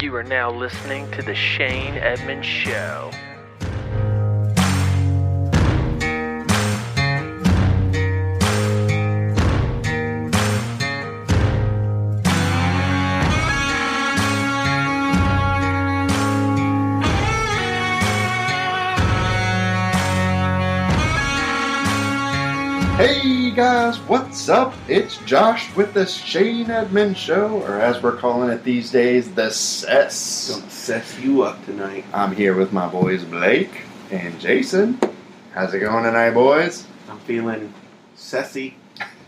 You are now listening to The Shane Edmonds Show. Hey guys, what's up? It's Josh with the Shane Edmonds Show, or as we're calling it these days, the SES. Gonna sess you up tonight. I'm here with my boys Blake and Jason. How's it going tonight, boys? I'm feeling sessy.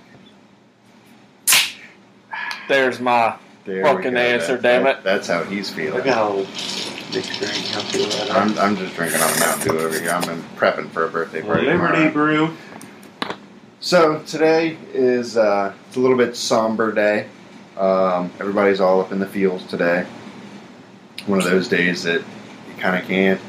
There's my There fucking we go. answer, damn it. That's how he's I feeling. got a little mixed drink. How feel that? I'm just drinking on a Mountain Dew over here. I'm prepping for a birthday party Liberty tomorrow. Brew. So today is it's a little bit somber day. Everybody's all up in the fields today. One of those days that you kind of can't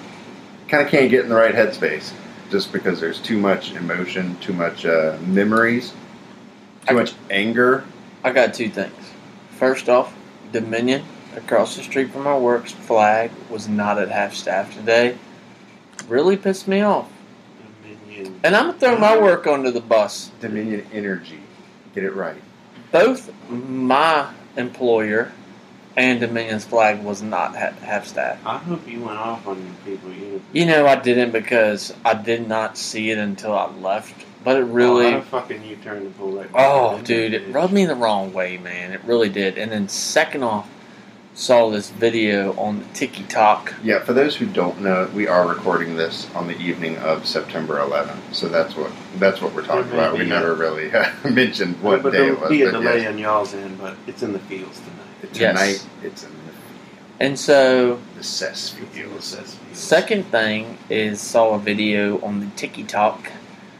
get in the right headspace, just because there's too much emotion, too much memories, too much anger. I got two things. First off, Dominion, across the street from our work's flag, was not at half staff today. Really pissed me off. Dominion. And I'm going to throw my work under the bus. Dominion Energy, get it right. Both my employer and Dominion's flag was not at half staff. I hope you went off on your people. You know, I didn't because I did not see it until I left. But it really... Oh, fucking you turned the pull right Oh, back. dude, it rubbed me the wrong way, man. It really did. And then second off, saw this video on the TikTok. Yeah, for those who don't know, we are recording this on the evening of September 11th, so that's what we're talking There may about. We be never really mentioned what but day there'll it was. be a but delay yes, on y'all's end, but it's in the fields tonight. Yes. tonight it's in And so, the SES It's in the fields. cess fields. second thing is saw a video on the TikTok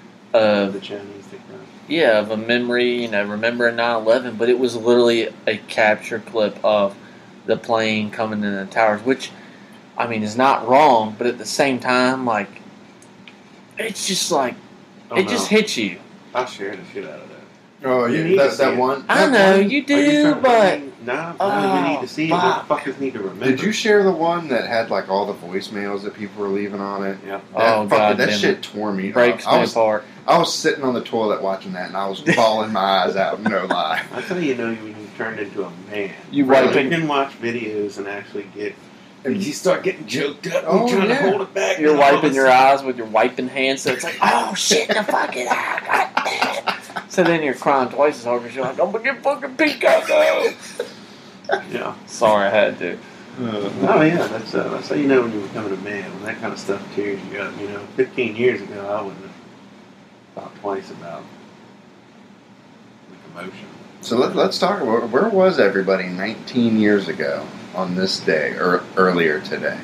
of The Chinese TikTok. of a memory, remembering 9/11, but it was literally a capture clip of the plane coming in the towers, which, I mean, is not wrong, but at the same time, like, it's just like, Oh, it no. just hits you. I'll share the shit out of that. Oh You yeah, need to that see it. one. I that know, one- you Are do, you trying to but... bring- Nah, we need to see it. fuck. What fuckers need to remember. Did you share the one that had like all the voicemails that people were leaving on it? Yeah. Oh, God that damn shit it. tore me. Breaks up. me apart. I was sitting on the toilet watching that, and I was bawling my eyes out. No lie. That's how you know you turned into a man. You Really, wiping- you can watch videos and actually get. And you start getting joked up. Oh, and trying yeah. to hold it back. You're and all wiping this your stuff. eyes with your wiping hand, so it's like, oh shit, the fucking eye, god damn it. So then you're crying twice as hard because you're like, I'm gonna get fucking pink eye now. Yeah. Sorry, I had to. Oh yeah, that's how you know when you're becoming a man. When that kind of stuff tears you up. 15 years ago, I wouldn't have thought twice about the commotion. So let's talk about where was everybody 19 years ago on this day or earlier today.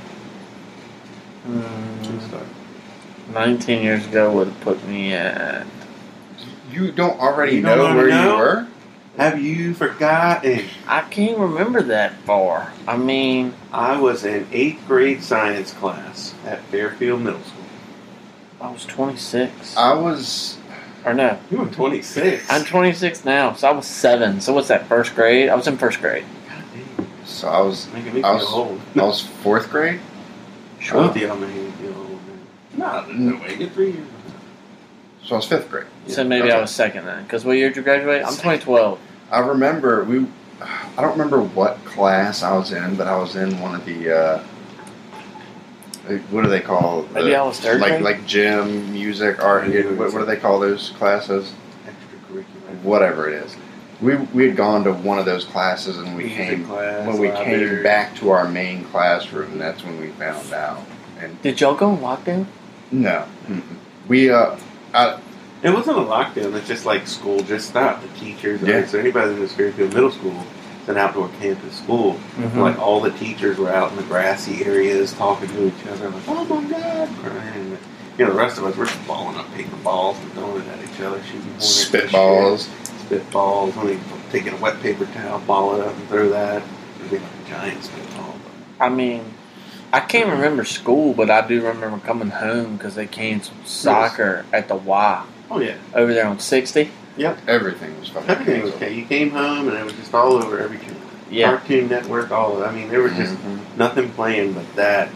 19 years ago would have put me at... You don't already You don't know wanna where know? you were? Have you forgotten? I can't remember that far. I mean, I was in 8th grade science class at Fairfield Middle School. I was 26. I was. Or no, You were 26. I'm 26 now, so I was 7. So what's that, first grade? I was in first grade. God damn, So I was. making me I feel was. old. I was 4th grade. Both of y'all making me feel old, man. No way. Get 3 years. So I was 5th grade. So maybe Okay. I was second then. Because what year did you graduate? I'm 2012. I remember I don't remember what class I was in, but I was in one of the. What do they call? Maybe I was third grade? Like gym, music, art. What do they call those classes? Extracurricular. Whatever it is. We had gone to one of those classes, and we Music came class, when we library. came back to our main classroom. That's when we found out. And Did y'all go on lockdown? no, we It wasn't a lockdown. It's just like school just stopped. The teachers, Yeah. so anybody that was Fairfield Middle School, it's an outdoor campus school. Mhm. Like all the teachers were out in the grassy areas talking to each other, like, "Oh my God!" crying. The rest of us were just balling up paper balls and throwing it at each other, shooting hornets and spitballs. shit. Spitballs. Only taking a wet paper towel, ball it up, and throw that. It'd be like a giant spitball. I mean, I can't remember school, but I do remember coming home because they canceled soccer at the Y Oh yeah, over there on 60. Everything was fucking everything was canceled. okay. You came home and it was just all over every kid. Yeah. Cartoon Network, all of it. I mean, there was just nothing playing but that.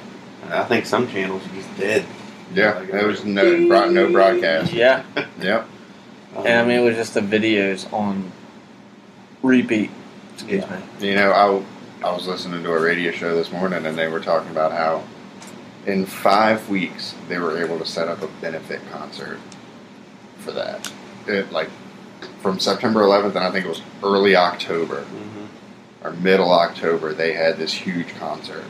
I think some channels are just dead. Yeah, Like, it was no broadcast. Yeah. Yep. And I mean, it was just the videos on repeat. Excuse me. You know, I was listening to a radio show this morning, and they were talking about how in 5 weeks they were able to set up a benefit concert for that. Like from September 11th, and I think it was early October or middle October, they had this huge concert.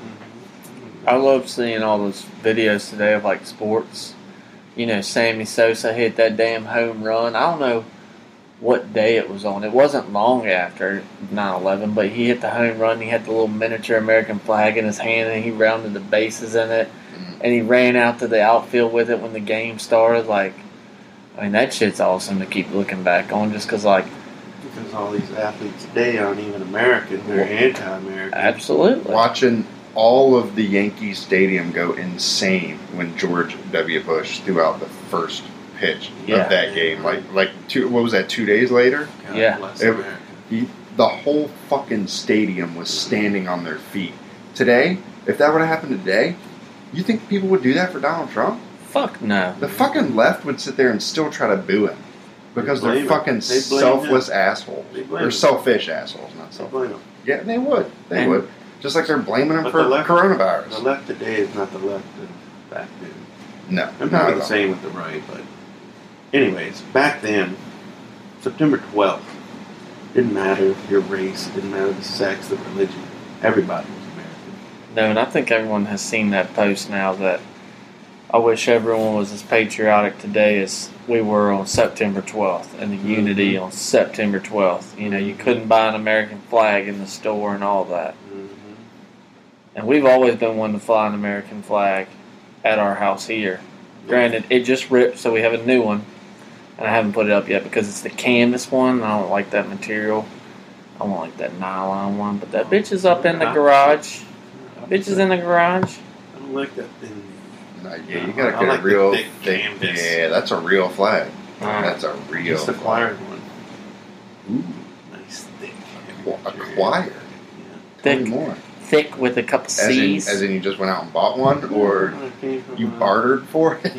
I love seeing all those videos today of like sports. You know, Sammy Sosa hit that damn home run. I don't know what day it was on. It wasn't long after 9/11, but he hit the home run. He had the little miniature American flag in his hand, and he rounded the bases in it. And he ran out to the outfield with it when the game started. Like, I mean, that shit's awesome to keep looking back on, just because, like, because all these athletes today aren't even American; they're anti-American. Absolutely. Watching all of the Yankee Stadium go insane when George W. Bush threw out the first pitch Yeah. of that game. What was that? 2 days later, God Yeah. bless It- America. the whole fucking stadium was standing on their feet. Today, if that would have happened today, you think people would do that for Donald Trump? Fuck no. The fucking left would sit there and still try to boo him because They they're blame him. fucking They blame selfless assholes. They blame They're him. selfish assholes, not So selfish. blame them. Yeah, they would. They And- would. Just like they're blaming him But for the left- coronavirus. The left today is not the left of back then. No, And not probably at the all. same with the right, but anyways, back then, September 12th, didn't matter your race, didn't matter the sex, the religion. Everybody was American. No, and I think everyone has seen that post now that I wish everyone was as patriotic today as we were on September 12th and the unity on September 12th. You know, you couldn't buy an American flag in the store and all that. And we've always been one to fly an American flag at our house here. Granted, it just ripped, so we have a new one. And I haven't put it up yet because it's the canvas one. I don't like that material. I don't like that nylon one. But that bitch is up in the garage. Bitch is in the garage. I don't like that thing. Yeah, you gotta I get like a the real thick canvas. Yeah, that's a real flag. Uh, That's a real Just flag. acquired one. Ooh, Nice thick. acquired. Yeah. Tell me Thick, more. thick with a couple C's. As in you just went out and bought one, or you bartered for it?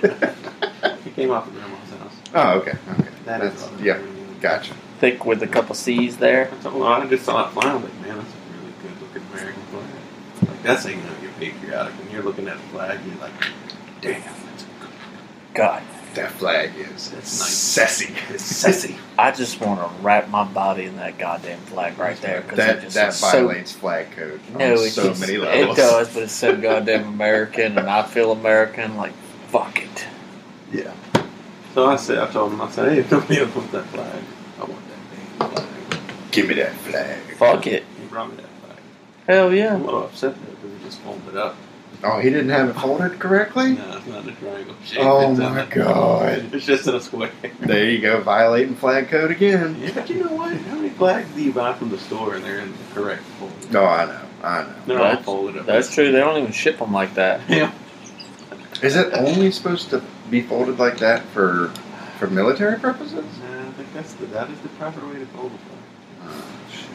It came off of grandma's house. Oh, okay. Okay. That That's, is yeah, gotcha. Thick with a couple C's there. I just saw it flying. I was like, man, that's a really good looking American flag. Like, that's how you know you're patriotic. When you're looking at a flag, you're like, damn, that's a good. God, That flag is That's nice. sassy. It's sexy. I just want to wrap my body in that goddamn flag right there. Cause it That just that is so, violates flag code no, on it's so just, many it levels. does, but it's so goddamn American, and I feel American. Like, fuck it. Yeah. So I told him, hey, if nobody else wants that flag, I want that damn flag. Give me that flag. Fuck it. He brought me that flag. Hell I'm yeah. a little upset though because he just folded up. Oh, he didn't have it folded correctly? No, it's not in a triangle shape. Oh It's my in God. It's just in a square. There you go, violating flag code again. Yeah, but you know what? How many flags do you buy from the store and they're in the correct fold? No, I know. They're all That's- folded up. That's true. They don't even ship them like that. Yeah. Is it only supposed to be folded like that for military purposes? I think that is the proper way to fold a flag. Oh, shit.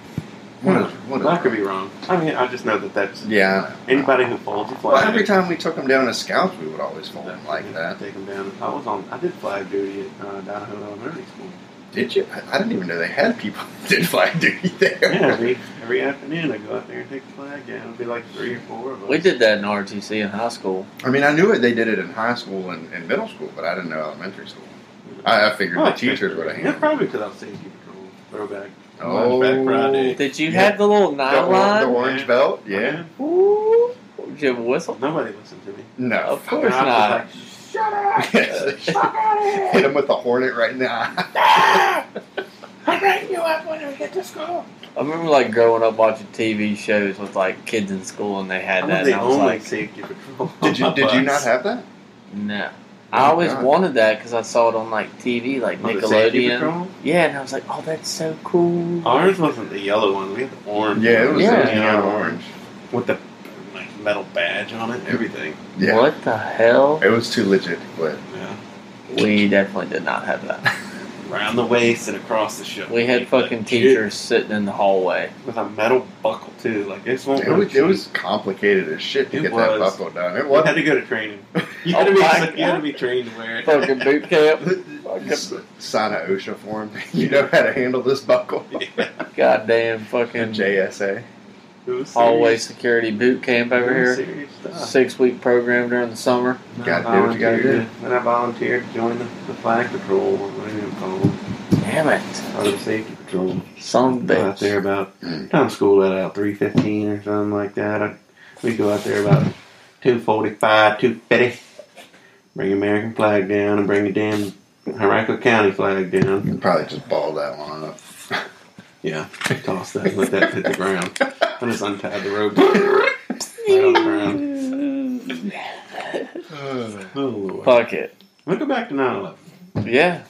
I could be wrong. I mean, I just know that that's Yeah, I know. anybody who folds a flag. Well, every time we took them down as scouts, we would always fold them like that. Take them down. I did flag duty at Donahoe Elementary School. Did you? I didn't even know they had people that did flag duty there. Yeah, every afternoon I go out there and take the flag down. It'd be like 3 or 4 of us. We did that in RTC in high school. I mean, I knew it. They did it in high school and middle school, but I didn't know elementary school. I figured the teachers would have Yeah, handled. probably because I was safety patrol. Throwback. Oh, Flashback Friday. Did you have the little The nylon? orange belt? Yeah. Ooh. Did you have a whistle? Nobody listened to me. No. Of course And I not. was like, shut up! Fuck out of here! Hit him with the hornet right in the eye. I'm writing you up when we get to school. I remember like growing up watching TV shows with like kids in school and they had I that. was the And I was only like, safety patrol. Did you not have that? no. Oh, I always God. wanted that because I saw it on like TV, like Oh, the safety Nickelodeon. patrol? Yeah, and I was like, oh, that's so cool. Ours wasn't the yellow one. We had the orange. Yeah, it one. was Yeah. a neon orange. With the like metal badge on it, everything. Yeah. What the hell? It was too legit to quit. Yeah. We definitely did not have that. around the waist and across the shoulder. We had fucking teachers sitting in the hallway. with a metal buckle too. Like this won't. It was complicated as shit to It get that was. buckle done. It You was. had to go to training. You Oh had, to my be, you had to be trained to wear it. Fucking boot camp. Sign a OSHA form. You know how to handle this buckle. Goddamn fucking JSA. It was hallway serious. security boot camp over It was here. serious stuff. 6-week program during the summer. Gotta do what you gotta do. Then I volunteered to join the flag patrol. What do you call them? Damn it. Auto safety patrol. Son of a Go out there bitch. about time school let out 3:15 or something like that. We go out there about 2:45, 2:50. Bring American flag down and bring a damn Henrico County flag down. You can probably just ball that one up. Yeah, toss that, let that hit the ground. I just untied the rope. Right on the ground. Oh Lord. Fuck it. We'll go back to 9/11. Yeah.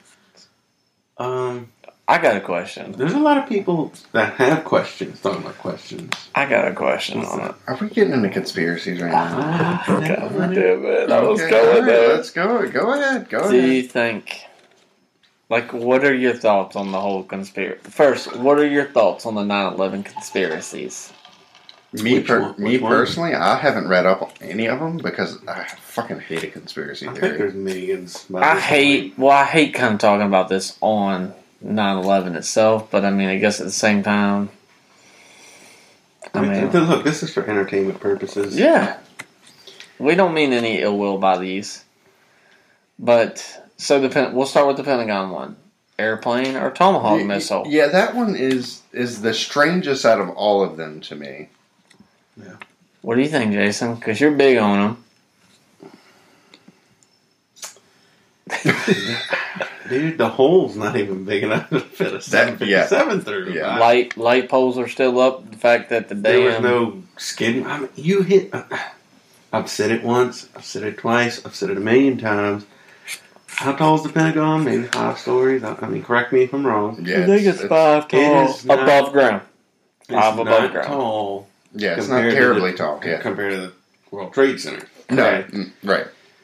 I got a question. There's a lot of people that have questions, talking about questions. I got a question on it. Are we getting into conspiracies right now? God damn it. I was Okay, going alright, there. let's go. Go ahead. Go Do ahead. you think, like, what are your thoughts on the whole conspiracy? First, what are your thoughts on the 9/11 conspiracies? Me Which one? personally, I haven't read up on any of them because I fucking hate a conspiracy I think theory. there's millions. by I this hate kind of talking about this on 9/11 itself, but I mean, I guess at the same time, I mean, look, this is for entertainment purposes. yeah, we don't mean any ill will by these. But, so we'll start with the Pentagon one. Airplane or Tomahawk missile? Yeah, that one is the strangest out of all of them to me. What do you think, Jason? Because you're big on them. Dude, the hole's not even big enough to fit a 757 through. Yeah. Light poles are still up. The fact that the There was damn no skin. I mean, you hit. I've said it once. I've said it twice. I've said it a million times. How tall is the Pentagon? Maybe 5 stories. I mean, correct me if I'm wrong. Yeah, I think it's 5 tall is not- above ground. It's 5 above not ground. tall. Yeah, it's not compared to terribly the- tall. Yeah, Compared to the World Trade Center. no, Correct. right.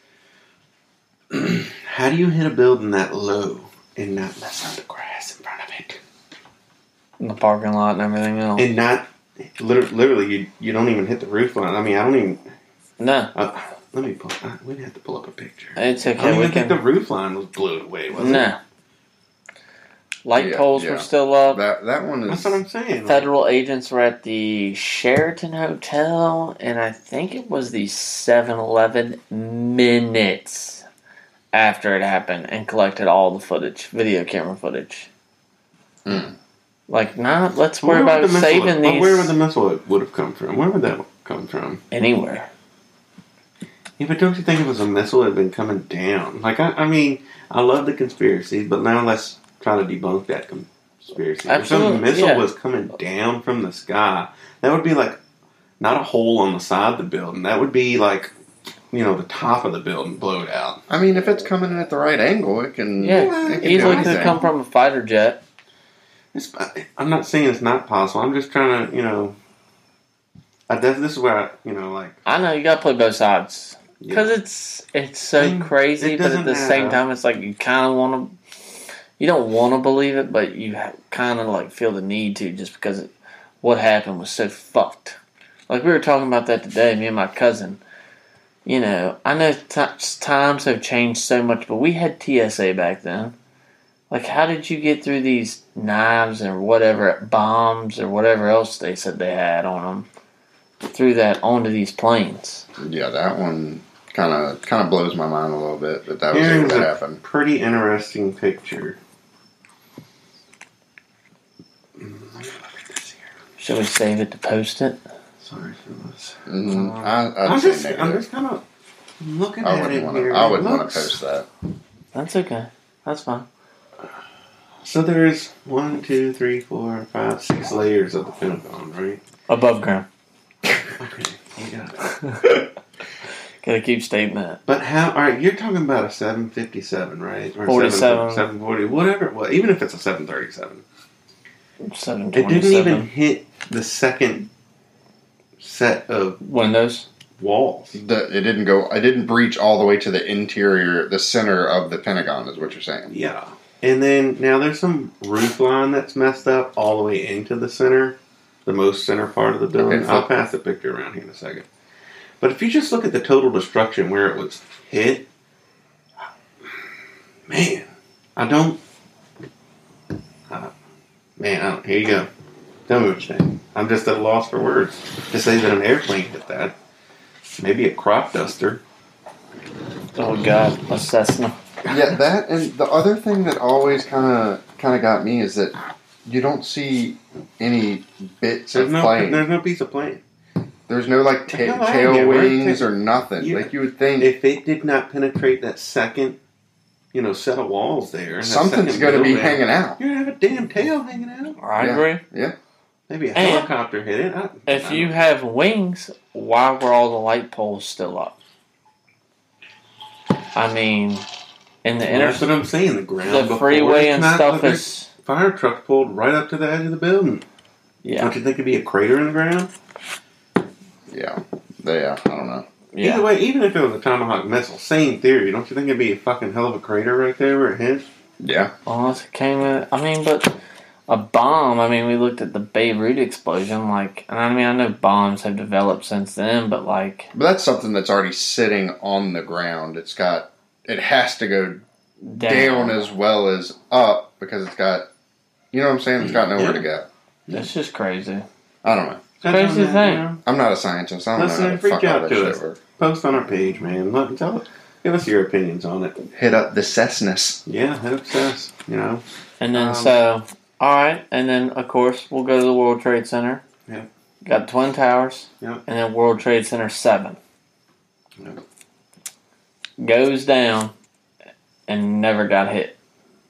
How do you hit a building that low and not mess up the grass in front of it? In the parking lot and everything else. And not literally, you don't even hit the roof line. I mean, I don't even. No, Let me pull. We'd have to pull up a picture. it's I don't okay. We even think can. the roof line was blown away, was it? No. Light Yeah, poles yeah. were still up. That one is. That's what I'm saying. Like, Federal agents were at the Sheraton Hotel, and I think it was the 7-Eleven minutes after it happened, and collected all the footage, video camera footage. Hmm. Like, let's worry where would about the missile- saving these Where would the missile would have come from? Where would that come from? anywhere. Yeah, but don't you think it was a missile that had been coming down? Like, I mean, I love the conspiracy, but now let's try to debunk that conspiracy. Absolutely, If some missile yeah. was coming down from the sky, that would be like not a hole on the side of the building. That would be like, the top of the building blowed out. I mean, if it's coming in at the right angle, it can. Yeah, it can do easily could anything. have come from a fighter jet. I'm not saying it's not possible. I'm just trying to, this is where like. I know you got to play both sides Yeah. because it's so And crazy, it but at doesn't the same matter. time, it's like you kind of want to. You don't want to believe it, but you kind of like feel the need to, just because what happened was so fucked. Like we were talking about that today, me and my cousin. I know times have changed so much, but we had TSA back then. Like, how did you get through these knives or whatever, bombs or whatever else they said they had on them, through that onto these planes? Yeah, that one kind of blows my mind a little bit that was Here's able to a happen. pretty interesting picture. Let me look at this here. Should we save it to post it? Sorry for this. I'd say negative. I'm just kind of looking I at wouldn't it want here. to. I It wouldn't want looks- to post that. That's okay. That's fine. So there's 1, 2, 3, 4, 5, 6 layers of the Pentagon, right? Above ground. Okay, you got it. Gotta keep stating that. But how? All right, you're talking about a 757, right? Or 47. 740, whatever it was. Even if it's a 737, it 727. didn't even hit the second set of Windows. walls. It didn't go. I didn't breach all the way to the interior, the center of the Pentagon. Is what you're saying? Yeah. And then now there's some roof line that's messed up all the way into the center, the most center part of the building. Okay. I'll pass the picture around here in a second. But if you just look at the total destruction where it was hit, man, I don't. Here you go. Tell me what you think. I'm just at a loss for words to say that an airplane hit that. Maybe a crop duster. Oh God, a Cessna. Yeah, that and the other thing that always kind of got me is that you don't see any bits There's of no, plane. there's no piece of plane. There's no like The hell out of tail here, where wings it- or nothing. Yeah. Like you would think If it did not penetrate that second, set of walls there, and that something's second going to be building, hanging out. You're gonna have a damn tail hanging out. I Yeah. agree. Yeah. Maybe a And helicopter hit it. If you have wings, why were all the light poles still up? I mean, in the That's what I'm saying. The ground, the before freeway it's and not stuff like is fire truck pulled right up to the edge of the building. yeah, Don't you think it'd be a crater in the ground? Yeah. Yeah. I don't know. yeah. Either way, even if it was a Tomahawk missile, same theory. Don't you think it'd be a fucking hell of a crater right there where it hit? Yeah. Unless it came in, I mean, but a bomb. I mean, we looked at the Beirut explosion, and I mean, I know bombs have developed since then, but But that's something that's already sitting on the ground. It has to go down as well as up because it's got, you know what I'm saying? It's got nowhere to go. That's just crazy. I don't know. Crazy thing. I'm not a scientist. I don't Listen, know how to reach fuck all out that to shit us. works. Post on our page, man. Give us your opinions on it. Hit up the Cessnas. Yeah, hit up Cess, And then alright, and then of course we'll go to the World Trade Center. Yeah. Got Twin Towers. Yeah. And then World Trade Center 7. Yeah. Goes down and never got hit.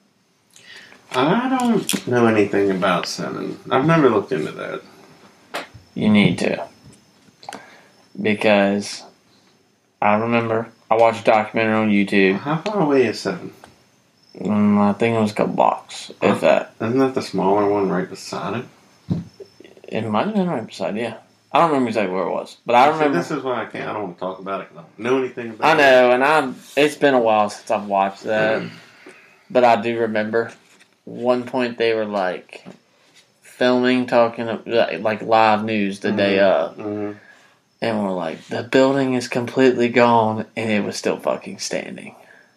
I don't know anything about 7. I've never looked into that. You need to. Because I remember I watched a documentary on YouTube. How far away is 7? I think it was a couple blocks, if that. Isn't that the smaller one right beside it? It might have been right beside, yeah. I don't remember exactly where it was. But I remember. This is why I don't want to talk about it. 'Cause I don't know anything about I it. know, and it's been a while since I've watched that. But I do remember one point they were filming, talking like live news the day of. Mm-hmm. And we're like, the building is completely gone, and it was still fucking standing.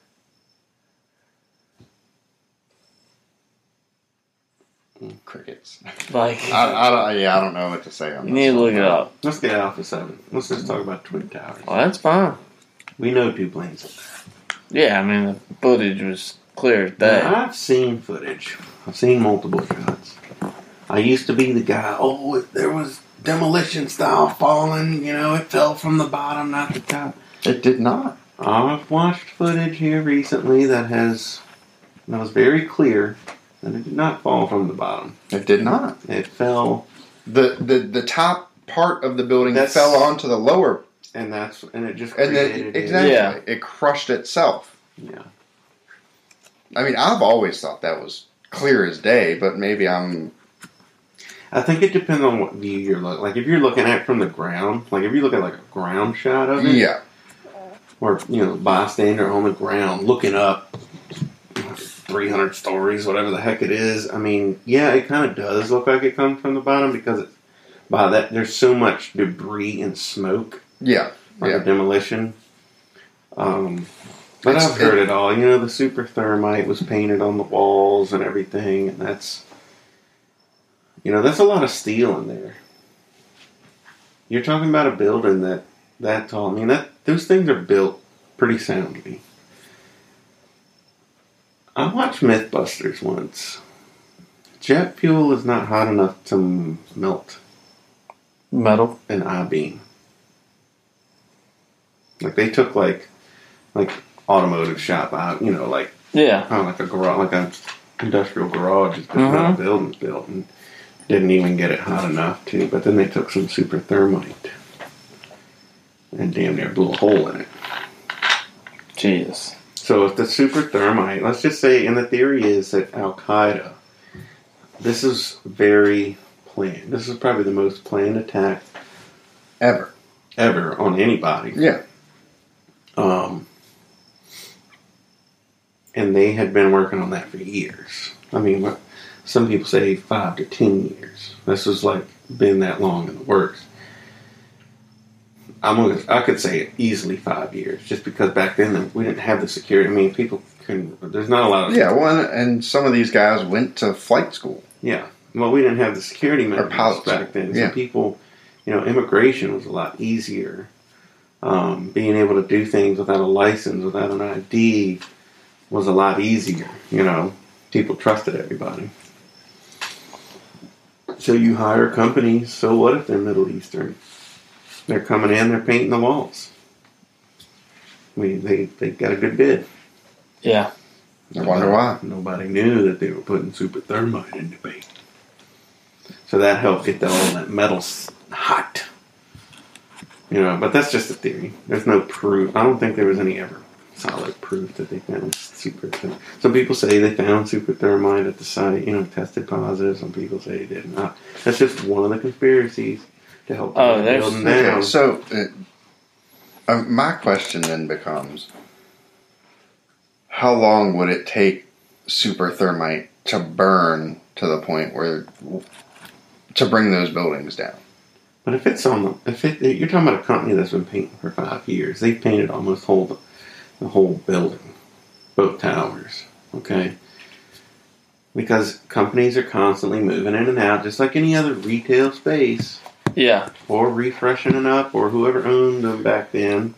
Crickets. Like, I don't know what to say on you this. need to look it up. Let's get Alpha 7. Let's just talk about Twin Towers. Well, that's fine. We know 2 planes. Yeah, I mean, the footage was clear as day. Now, I've seen footage. I've seen multiple shots. I used to be the guy, there was demolition style falling, it fell from the bottom, not the top. It did not. I've watched footage here recently that was very clear that it did not fall from the bottom. It did not. It fell, The top part of the building That's- fell onto the lower, and it just and then created exactly Yeah. it crushed itself. Yeah. I mean, I've always thought that was clear as day, but maybe I'm. I think it depends on what view you're looking. Like if you're looking at it from the ground, like if you look at a ground shot of it, Yeah. or bystander on the ground looking up 300 stories, whatever the heck it is. I mean, yeah, it kind of does look like it comes from the bottom because there's so much debris and smoke, Yeah. like Yeah. a demolition. But It's- I've heard it all. The super thermite was painted on the walls and everything, and that's a lot of steel in there. You're talking about a building that tall. I mean, those things are built pretty soundly. I watched Mythbusters once. Jet fuel is not hot enough to melt Metal. an I-beam. Like they took like automotive shop out, Yeah. like a garage, like an industrial garage is Mhm. buildings built, and didn't even get it hot enough to. But then they took some super thermite and damn near blew a hole in it. Jesus. So if the super thermite, let's just say, and the theory is that Al Qaeda, this is very planned. This is probably the most planned attack Ever. ever on anybody. Yeah. And they had been working on that for years. I mean, some people say 5 to 10 years. This was like been that long in the works. I could say easily 5 years, just because back then we didn't have the security. I mean, people couldn't. There's not a lot of and some of these guys went to flight school. Yeah, well, we didn't have the security measures pilots back then. Yeah. So people, immigration was a lot easier. Being able to do things without a license, without an ID, was a lot easier. People trusted everybody. So you hire companies. So what if they're Middle Eastern? They're coming in, they're painting the walls. They got a good bid. Yeah. I wonder why. Nobody knew that they were putting super thermite in the paint. So that helped get all that metal hot. But that's just a theory. There's no proof. I don't think there was any ever solid proof that they found super thermite. Some people say they found super thermite at the site, tested positive. Some people say they did not. That's just one of the conspiracies to help build them down. Okay, so my question then becomes, how long would it take super thermite to burn to the point where to bring those buildings down? But if you're talking about a company that's been painting for 5 years, they've painted almost the whole building, both towers. Okay, because companies are constantly moving in and out, just like any other retail space. Yeah. Or refreshing it up, or whoever owned them back then.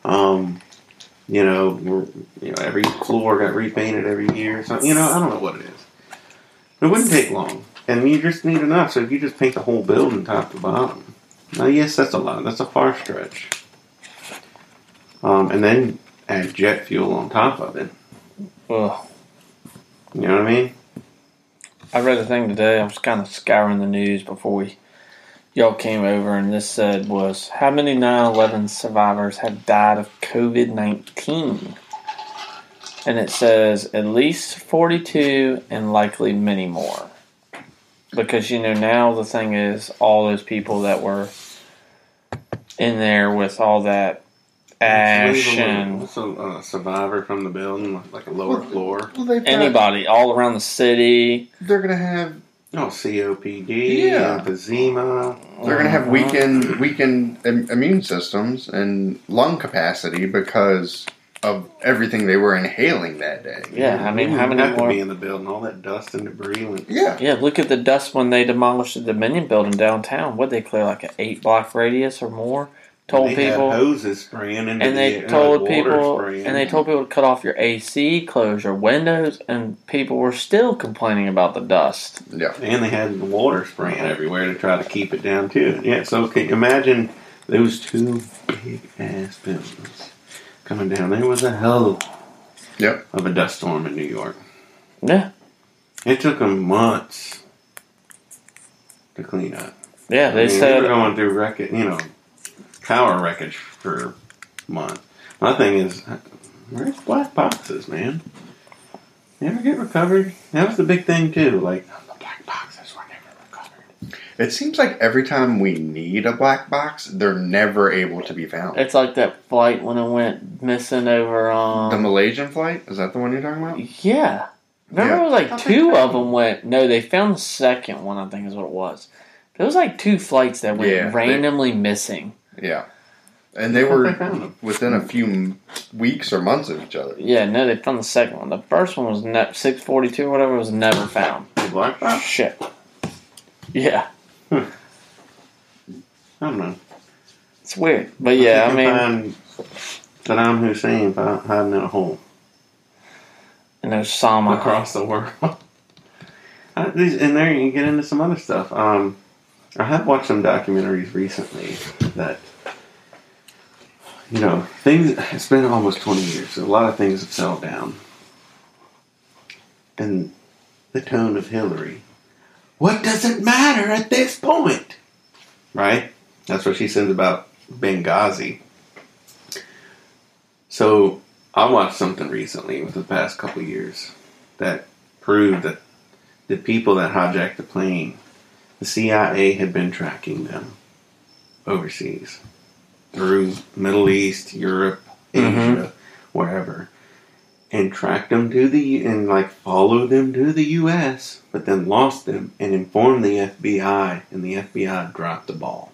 Every floor got repainted every year. So, I don't know what it is. It wouldn't take long. And you just need enough. So if you just paint the whole building top to bottom. Now, yes, that's a lot. That's a far stretch. And then add jet fuel on top of it. Ugh. You know what I mean? I read a thing today. I was kind of scouring the news before y'all came over, and this said was, how many 9/11 survivors have died of COVID-19? And it says at least 42 and likely many more. Because, now the thing is, all those people that were in there with all that ash and... Also a survivor from the building, like a lower floor. Well, anybody, all around the city. They're going to have... COPD, emphysema. They're going to have weakened immune systems and lung capacity because of everything they were inhaling that day. Yeah, I mean, how many have more? To be in the building, all that dust and debris. Yeah, look at the dust when they demolished the Dominion building downtown. What'd they clear, like an 8-block radius or more? Told people had hoses spraying into and they told people to cut off your AC, close your windows, and people were still complaining about the dust. Yeah, and they had water spraying everywhere to try to keep it down too. Yeah, so imagine those two big ass buildings coming down. There was a hell of a dust storm in New York. Yeah, it took them months to clean up. Yeah, they said they were going through power wreckage for months. My thing is, where's black boxes, man? They ever get recovered? That was the big thing too. Like, the black boxes were never recovered. It seems like every time we need a black box, they're never able to be found. It's like that flight when it went missing over the Malaysian flight? Is that the one you're talking about? Yeah. Remember, like 2 of them went. No, they found the second one. I think is what it was. There was like 2 flights that went randomly missing. Yeah. And they were within a few weeks or months of each other. Yeah, no, they found the second one. The first one was 642 or whatever, was never found. Black box? Shit. Yeah. I don't know. It's weird. But yeah, I mean... Saddam Hussein hiding in a hole. And there's Osama. Across the world. In there you get into some other stuff. I have watched some documentaries recently that, it's been almost 20 years, so a lot of things have settled down. And the tone of Hillary, what does it matter at this point? Right? That's what she says about Benghazi. So, I watched something recently within the past couple of years that proved that the people that hijacked the plane, the CIA had been tracking them overseas through Middle East, Europe, Asia, wherever. and tracked them and followed them to the U.S., but then lost them and informed the FBI, and the FBI dropped the ball.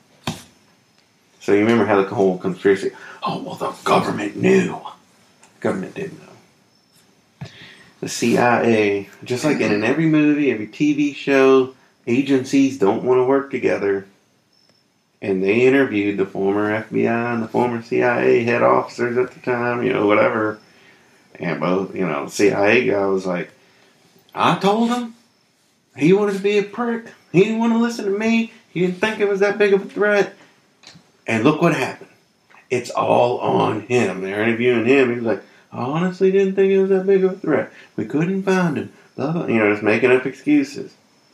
So you remember how the whole conspiracy? Oh well, the government knew. The government didn't know. The CIA, just like in every movie, every TV show, agencies don't want to work together. And they interviewed the former FBI and the former CIA head officers at the time, whatever. And both, the CIA guy was like, I told him he wanted to be a prick. He didn't want to listen to me. He didn't think it was that big of a threat. And look what happened. It's all on him. They're interviewing him. He was like, I honestly didn't think it was that big of a threat. We couldn't find him. Blah, blah. Just making up excuses.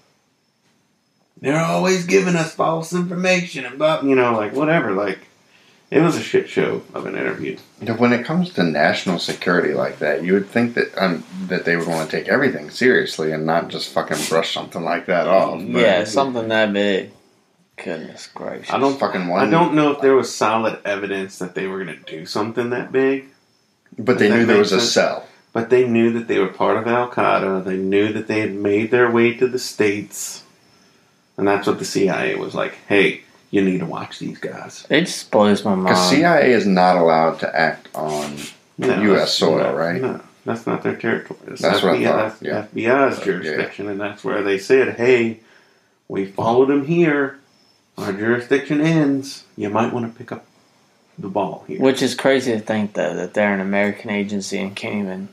They're always giving us false information and blah, whatever. It was a shit show of an interview. When it comes to national security like that, you would think that that they would want to take everything seriously and not just fucking brush something like that off. Yeah, something that big. Goodness gracious. I don't know if there was solid evidence that they were going to do something that big. But they knew there was a cell. But they knew that they were part of Al-Qaeda. They knew that they had made their way to the States. And that's what the CIA was like, hey, you need to watch these guys. It just blows my mind. Because CIA is not allowed to act on U.S. soil, right? No, that's not their territory. That's what I thought. That's FBI's jurisdiction, and that's where they said, hey, we followed them here. Our jurisdiction ends. You might want to pick up the ball here. Which is crazy to think, though, that they're an American agency and can't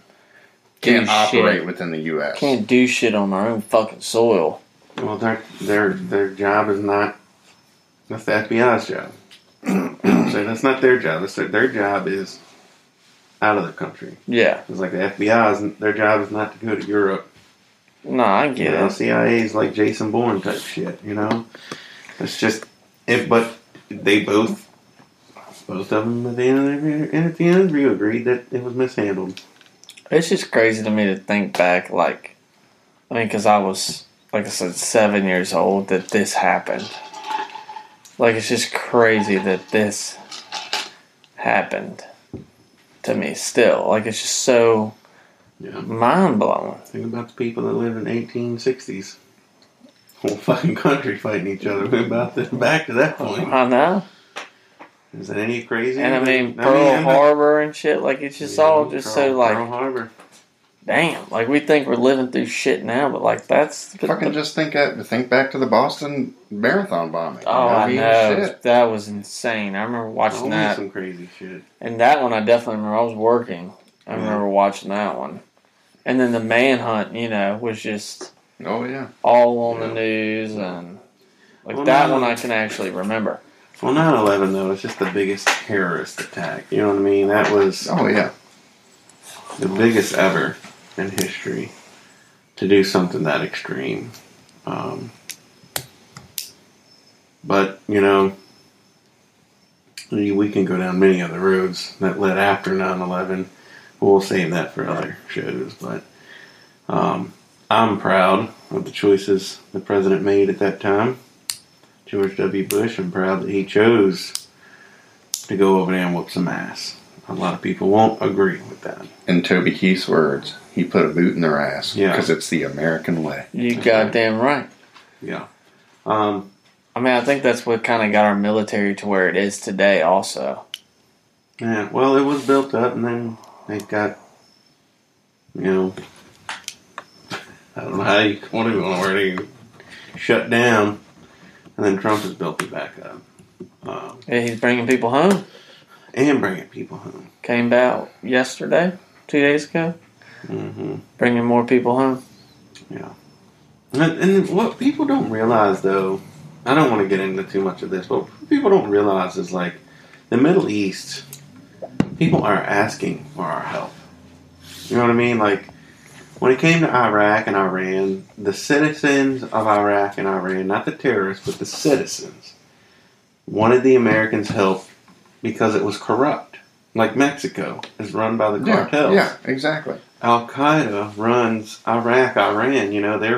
operate within the U.S. Can't do shit on their own fucking soil. Well, their job is not. That's the FBI's job. So that's not their job. Their job is out of the country. Yeah. It's like the FBI's. Their job is not to go to Europe. No, I get it. CIA is like Jason Bourne type shit. It's just it. But they both of them at the end of the interview agreed that it was mishandled. It's just crazy to me to think back, because I was, like I said, 7 years old, that this happened. It's just crazy that this happened to me still. It's just so mind-blowing. Think about the people that live in the 1860s. Whole fucking country fighting each other. We're about back to that point. I know. Is that any crazy? And Pearl Harbor and shit, it's just all just Pearl Harbor. Damn, we think we're living through shit now, but that's fucking just think back to the Boston Marathon bombing. Oh, I know. Shit. That was insane. I remember watching that. Some crazy shit. And that one, I definitely remember. I was working. I remember watching that one. And then the manhunt, was just all on the news and that one I can actually remember. Well, 9/11 though, it's just the biggest terrorist attack. You know what I mean? That was the biggest ever in history to do something that extreme. But, we can go down many other roads that led after 9/11. We'll save that for other shows. But I'm proud of the choices the president made at that time. George W. Bush, I'm proud that he chose to go over there and whoop some ass. A lot of people won't agree with that. In Toby Keith's words, he put a boot in their ass because it's the American way. You goddamn right. Yeah. I think that's what kind of got our military to where it is today also. Yeah, well, it was built up and then it got, I don't know how you want to word it, shut down. And then Trump has built it back up. Yeah, he's bringing people home. And bringing people home. Came out yesterday, 2 days ago. Mm-hmm. Bringing more people home. Yeah. And what people don't realize, though, I don't want to get into too much of this, but what people don't realize is, the Middle East, people are asking for our help. You know what I mean? When it came to Iraq and Iran, the citizens of Iraq and Iran, not the terrorists, but the citizens, wanted the Americans' help because it was corrupt. Like Mexico is run by the cartels. Yeah, exactly. Al-Qaeda runs Iraq, Iran.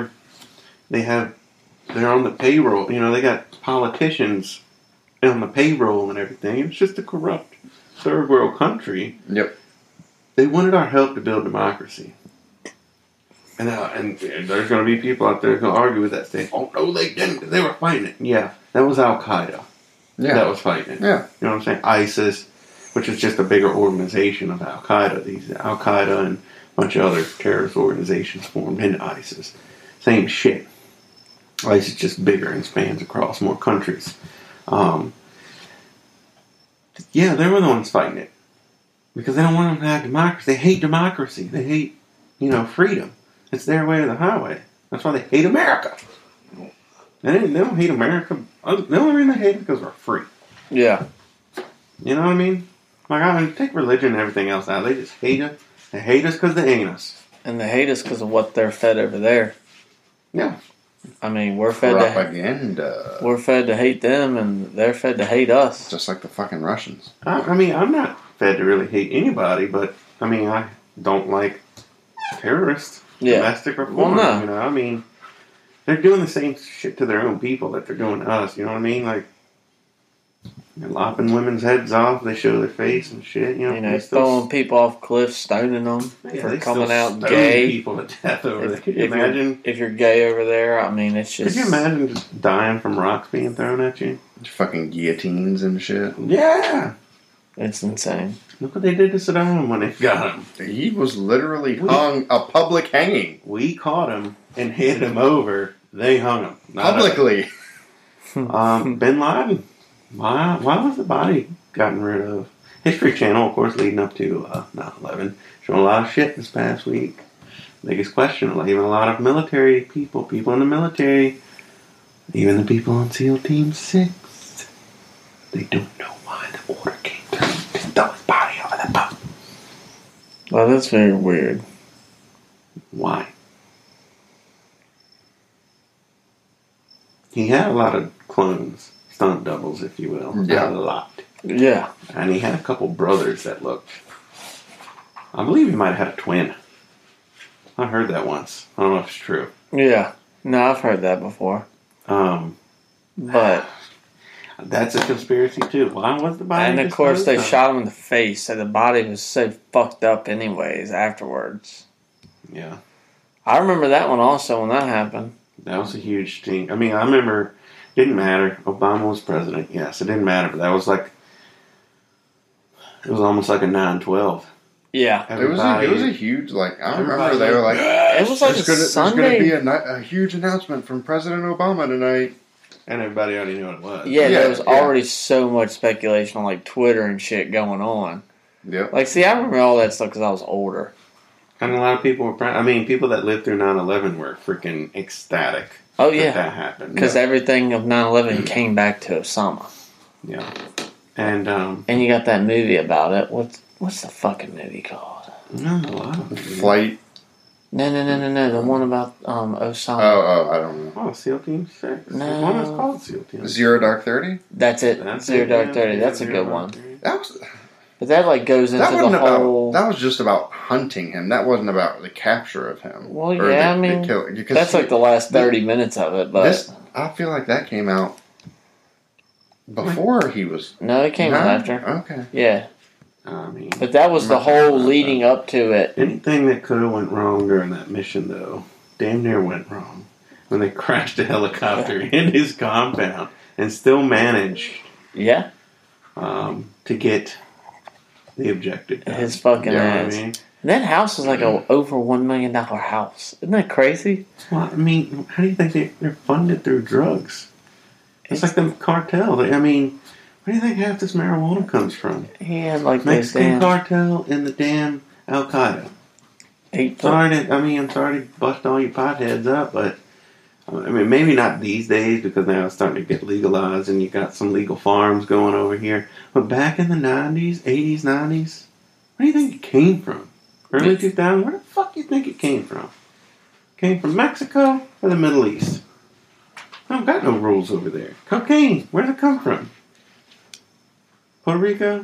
They're on the payroll. They got politicians on the payroll and everything. It's just a corrupt third world country. Yep. They wanted our help to build democracy. And there's going to be people out there who argue with that, saying, "Oh no, they didn't. They were fighting it." Yeah, that was Al Qaeda. Yeah. That was fighting it. Yeah. You know what I'm saying? ISIS, which is just a bigger organization of Al Qaeda. These Al Qaeda and a bunch of other terrorist organizations formed into ISIS. Same shit. ISIS just bigger and spans across more countries. Yeah, they were the ones fighting it because they don't want them to have democracy. They hate democracy. They hate, freedom. It's their way or the highway. That's why they hate America. They don't hate America. The only reason they hate it is because we're free. Yeah. You know what I mean? Like, take religion and everything else out. They just hate us. They hate us because they ain't us. And they hate us because of what they're fed over there. Yeah. I mean, we're fed propaganda. We're fed to hate them, and they're fed to hate us. Just like the fucking Russians. I mean, I'm not fed to really hate anybody, but, I don't like terrorists. Yeah. Domestic or Well, foreign, no. I mean, they're doing the same shit to their own people that they're doing to us, you know what I mean? Like, they're lopping women's heads off, they show their face and shit, they still throwing people off cliffs, stoning them for they coming still out stone gay. people to death over there. Could you imagine? If you're gay over there, I mean, it's just... Could you imagine just dying from rocks being thrown at you? Fucking guillotines and shit. Yeah! It's insane. Look what they did to Saddam when they got him. He was literally hung a public hanging. We caught him and hit him over. They hung him. Publicly. Bin Laden. Why was the body gotten rid of? History Channel, of course, leading up to 9/11, showing a lot of shit this past week. Biggest question, like, even a lot of military people in the military, even the people on SEAL Team 6, they don't know why the order came through to throw his body over the boat. Well, that's very weird. Why? He had a lot of clones, stunt doubles, if you will. Yeah. A lot. Yeah. And he had a couple brothers that looked... I believe he might have had a twin. I heard that once. I don't know if it's true. Yeah. No, I've heard that before. But... That's a conspiracy, too. Why was the body... And, of course, they disposed of? shot him in the face, so the body was so fucked up anyways afterwards. Yeah. I remember that one also when that happened. That was a huge thing. I mean, I remember... Didn't matter. Obama was president. Yes, it didn't matter. But that was like... It was almost like a 9/12. Yeah. It was a huge, like, I remember they were like... It was like There's Sunday. going to be a huge announcement from President Obama tonight. And everybody already knew what it was. Yeah, there was already so much speculation on, like, Twitter and shit going on. Yep. Like, see, I remember all that stuff because I was older. And a lot of people were... people that lived through 9/11 were freaking ecstatic. Oh, yeah. That happened. Because everything of 9/11 came back to Osama. Yeah. And, And you got that movie about it. What's the fucking movie called? no, a lot of them. Flight. No. The one about Osama. Oh, I don't know. Oh, SEAL Team 6. No. There's one that's called SEAL Team 6. Zero Dark 30? That's it. Zero Dark 30. Yeah, That's a Zero good Dark one. 30. That was... But that, like, goes into That wasn't the whole... That was just about hunting him. That wasn't about the capture of him. Well, Or yeah, the I mean, kill. Because that's like the last 30 minutes of it, but... I feel like that came out before he was... No, it came out No? after. Okay. Yeah. I mean... But that was the whole leading up to it. Anything that could have went wrong during that mission, though, damn near went wrong. When they crashed a helicopter in his compound and still managed Yeah. to get the objective done. His fucking You know what I ass. mean? And that house was like a over $1 million house. Isn't that crazy? Well, I mean, how do you think they're funded through drugs? It's like the cartel. Where do you think half this marijuana comes from? He had like this Mexican damn... cartel and the damn Al Qaeda. I'm sorry to bust all you potheads up, but maybe not these days because now it's starting to get legalized and you got some legal farms going over here. But back in the 90s, 80s, 90s, where do you think it came from? Early 2000s, where the fuck do you think it came from? Came from Mexico or the Middle East? I don't got no rules over there. Cocaine, where did it come from? Puerto Rico?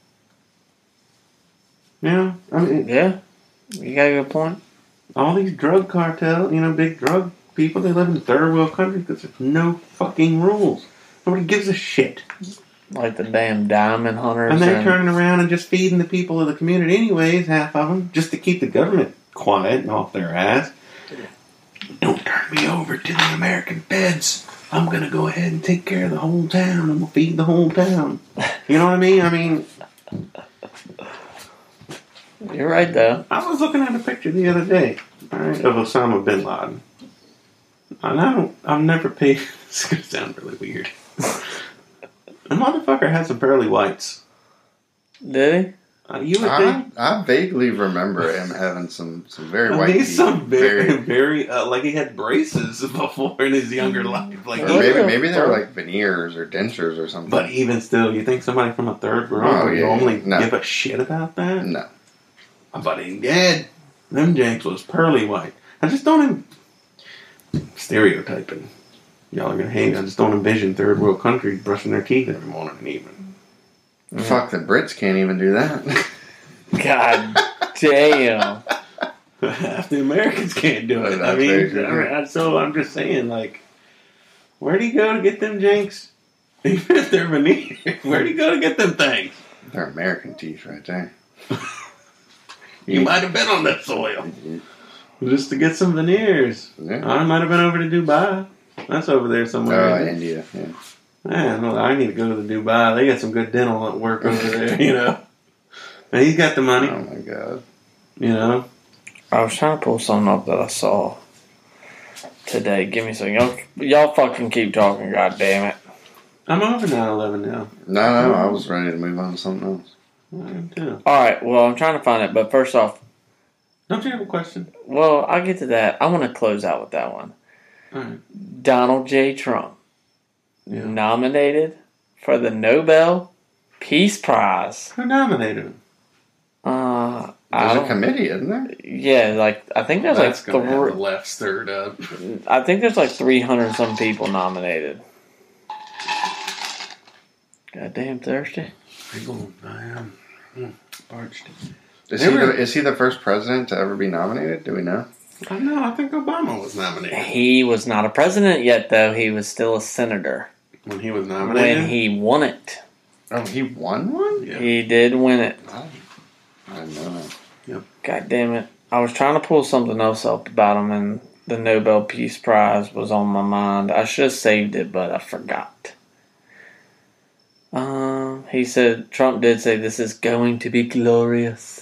Yeah, Yeah. You got a good point. all these drug cartels, big drug people, they live in third world countries because there's no fucking rules. Nobody gives a shit. Like the damn diamond hunters. And they're turning around and just feeding the people of the community anyways, half of them, just to keep the government quiet and off their ass. Don't turn me over to the American feds. I'm going to go ahead and take care of the whole town. I'm going to feed the whole town. You know what I mean? I mean... You're right, though. I was looking at a picture the other day, all right, of Osama bin Laden. And I've never paid... This is going to sound really weird. The motherfucker had some pearly whites. Did You would think... I vaguely remember him having some very white He's teeth. some very like he had braces before in his younger life. Like, Or maybe they were like veneers or dentures or something. but even still, you think somebody from a third world would normally give a shit about that? No. But he did. Them Janks was pearly white. I just don't... Stereotyping. Y'all are gonna hate. I just don't envision third world countries brushing their teeth every morning and evening. Fuck, the Brits can't even do that. God damn. Half the Americans can't do it. That's very true. So I'm just saying, like, where do you go to get them Janks? Even if they're veneers, where do you go to get them things? They're American teeth right there. You might have been on that soil just to get some veneers. Yeah. I might have been over to Dubai. That's over there somewhere. Oh, India. Yeah. Man, well, I need to go to Dubai. They got some good dental work over there, you know. And he's got the money, Oh my god. you know. I was trying to pull something up that I saw today. Give me a second. Y'all fucking keep talking, god damn it. I'm over 9/11 now. No, I was ready to move on to something else. I am too. Alright, well, I'm trying to find it, but first off, Don't you have a question? well, I'll get to that. I want to close out with that one. All right. Donald J. Trump, Yeah. nominated for the Nobel Peace Prize. Who nominated him? I There's a don't, committee, isn't there? yeah, like I think there's That's like gonna have the left stirred up. I think there's like 300 some people nominated. Goddamn thirsty. I am parched. Is he the first president to ever be nominated? Do we know? I know. I think Obama was nominated He was not a president yet, though. He was still a senator when he was nominated. when he won it. Oh, he won one? Yeah. He did win it. Oh, I didn't know that. God damn it. I was trying to pull something else up about him, and the Nobel Peace Prize was on my mind. I should have saved it, but I forgot. He said, Trump did say this is going to be glorious.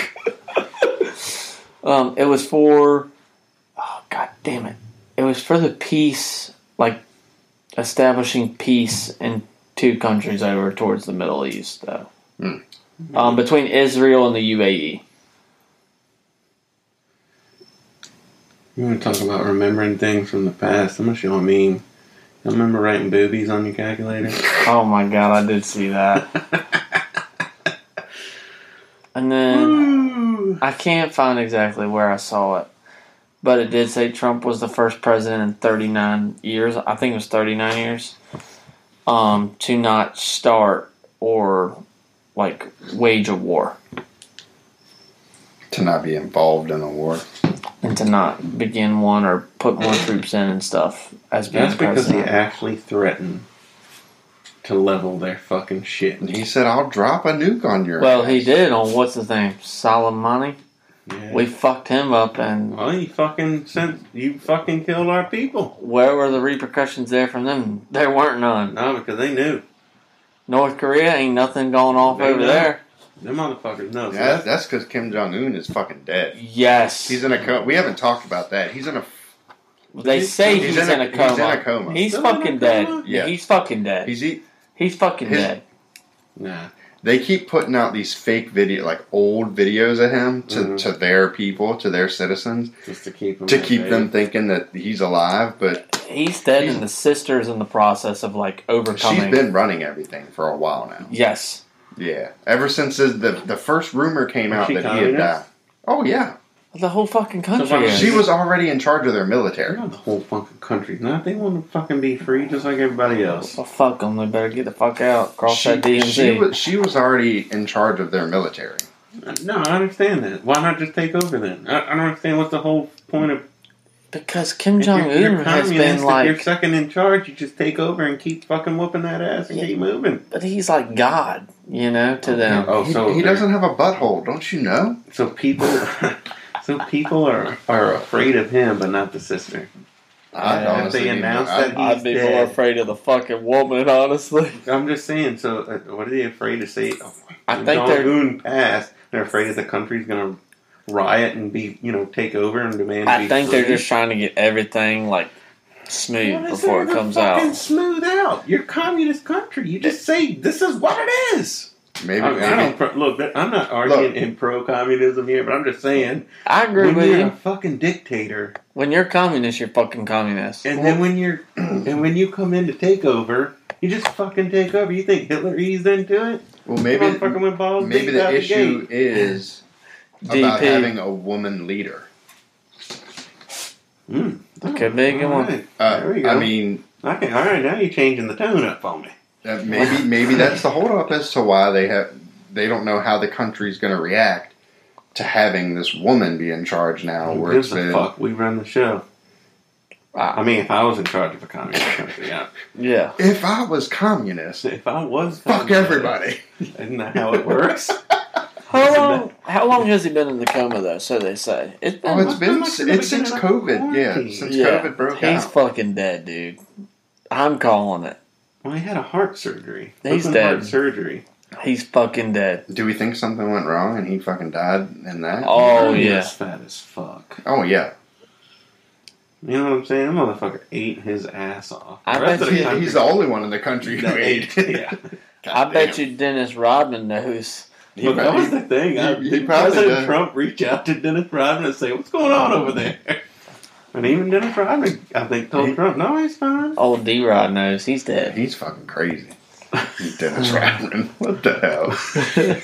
It was for, oh god damn it. It was for the peace, like establishing peace in two countries over towards the Middle East, though. Between Israel and the UAE. You want to talk about remembering things from the past? I'm gonna show you. I mean, you remember writing boobies on your calculator? Oh my god, I did see that. And then Ooh. I can't find exactly where I saw it, but it did say Trump was the first president in 39 years. I think it was 39 years. To not start or like wage a war To not be involved in a war. and to not begin one or put more troops in and stuff as being That's because he president. actually threatened to level their fucking shit. And he said, I'll drop a nuke on your Well, ass. he did on what's his name, Soleimani. Yeah. We fucked him up, and Well, you fucking killed our people. where were the repercussions there from them? There weren't none. No, because they knew. North Korea ain't nothing going off They over know. there. Them motherfuckers know. So Yeah, that's because Kim Jong-un is fucking dead. Yes. He's in a coma. We haven't talked about that. He's in a... They say He's he's in a coma. He's in a coma. He's Still in a fucking coma? dead. Yeah. He's fucking dead. He's fucking his- dead. Nah. They keep putting out these fake old videos of him to their people, to their citizens, Just to keep them. to keep them thinking that he's alive, but He's dead, and the sister's in the process of like overcoming. she's been running everything for a while now. Yes. Yeah. Ever since the first rumor came out she that he had communist? died. Oh, yeah. The whole fucking country So why- is. She was already in charge of their They're military. not the whole fucking country. Nah, they want to fucking be free just like everybody else. Well, fuck them. They better get the fuck out. Cross that DMZ. She was already in charge of their military. No, I understand that. Why not just take over then? I don't understand what's the whole point of Because Kim If you're Jong-un has been communist, if you're like... second in charge, you just take over and keep fucking whooping that ass and keep moving. But he's like God, to them. Oh, so he doesn't have a butthole, don't you know? So people, are afraid of him, but not the sister. I'd If honestly they be- announce I'd- that I'd be he's more dead. afraid of the fucking woman, honestly. I'm just saying. So, what are they afraid to say? Oh, I think they're... Jong-un passed. They're afraid that the country's going to riot and be, take over and demand. I to be think free. they're just trying to get everything like smooth What is before there it to comes fucking out. smooth out. You're a communist country. You just say this is what it is. Maybe, I maybe. don't look. I'm not arguing in pro-communism here, but I'm just saying I agree when with you're you. a fucking dictator, When you're communist, you're fucking communist. and then when you come in to take over, you just fucking take over. You think Hitler eased into it? Well, maybe Motherfucker went balls maybe deep the out issue gate. is about DP. having a woman leader. Could be a good one. Alright. There we go. I mean, Okay, all right. Now you're changing the tone up on me. maybe that's the holdup as to why they don't know how the country's going to react to having this woman be in charge now. Who Where it's gives a been, fuck? We run the show. I mean, if I was in charge of a communist country, yeah. Yeah. if I was communist, If I was, fuck everybody. Isn't that how it works? How long has he been in the coma though? So they say it's been. Oh, it's been Like in the it's since beginning of COVID. Yeah, quarantine. since Yeah, COVID broke he's out. fucking dead, dude. I'm calling it. Well, he had a heart surgery. He's Open dead. Heart surgery. He's fucking dead. Do we think something went wrong and he fucking died in that? Oh He yeah. was fat as fuck. Oh yeah. You know what I'm saying? That motherfucker ate his ass off. I The rest bet of the you- country He's the only one in the country who that ate. Yeah. I bet you Dennis Rodman knows. He Look, that was probably- the thing. he Did probably President does. Trump reach out to Dennis Rodman and say, "What's going on over there?" And even Dennis Rodman, I think, told Trump, "No, he's fine." Old D-Rod knows he's dead. He's fucking crazy. Dennis Rodman. What the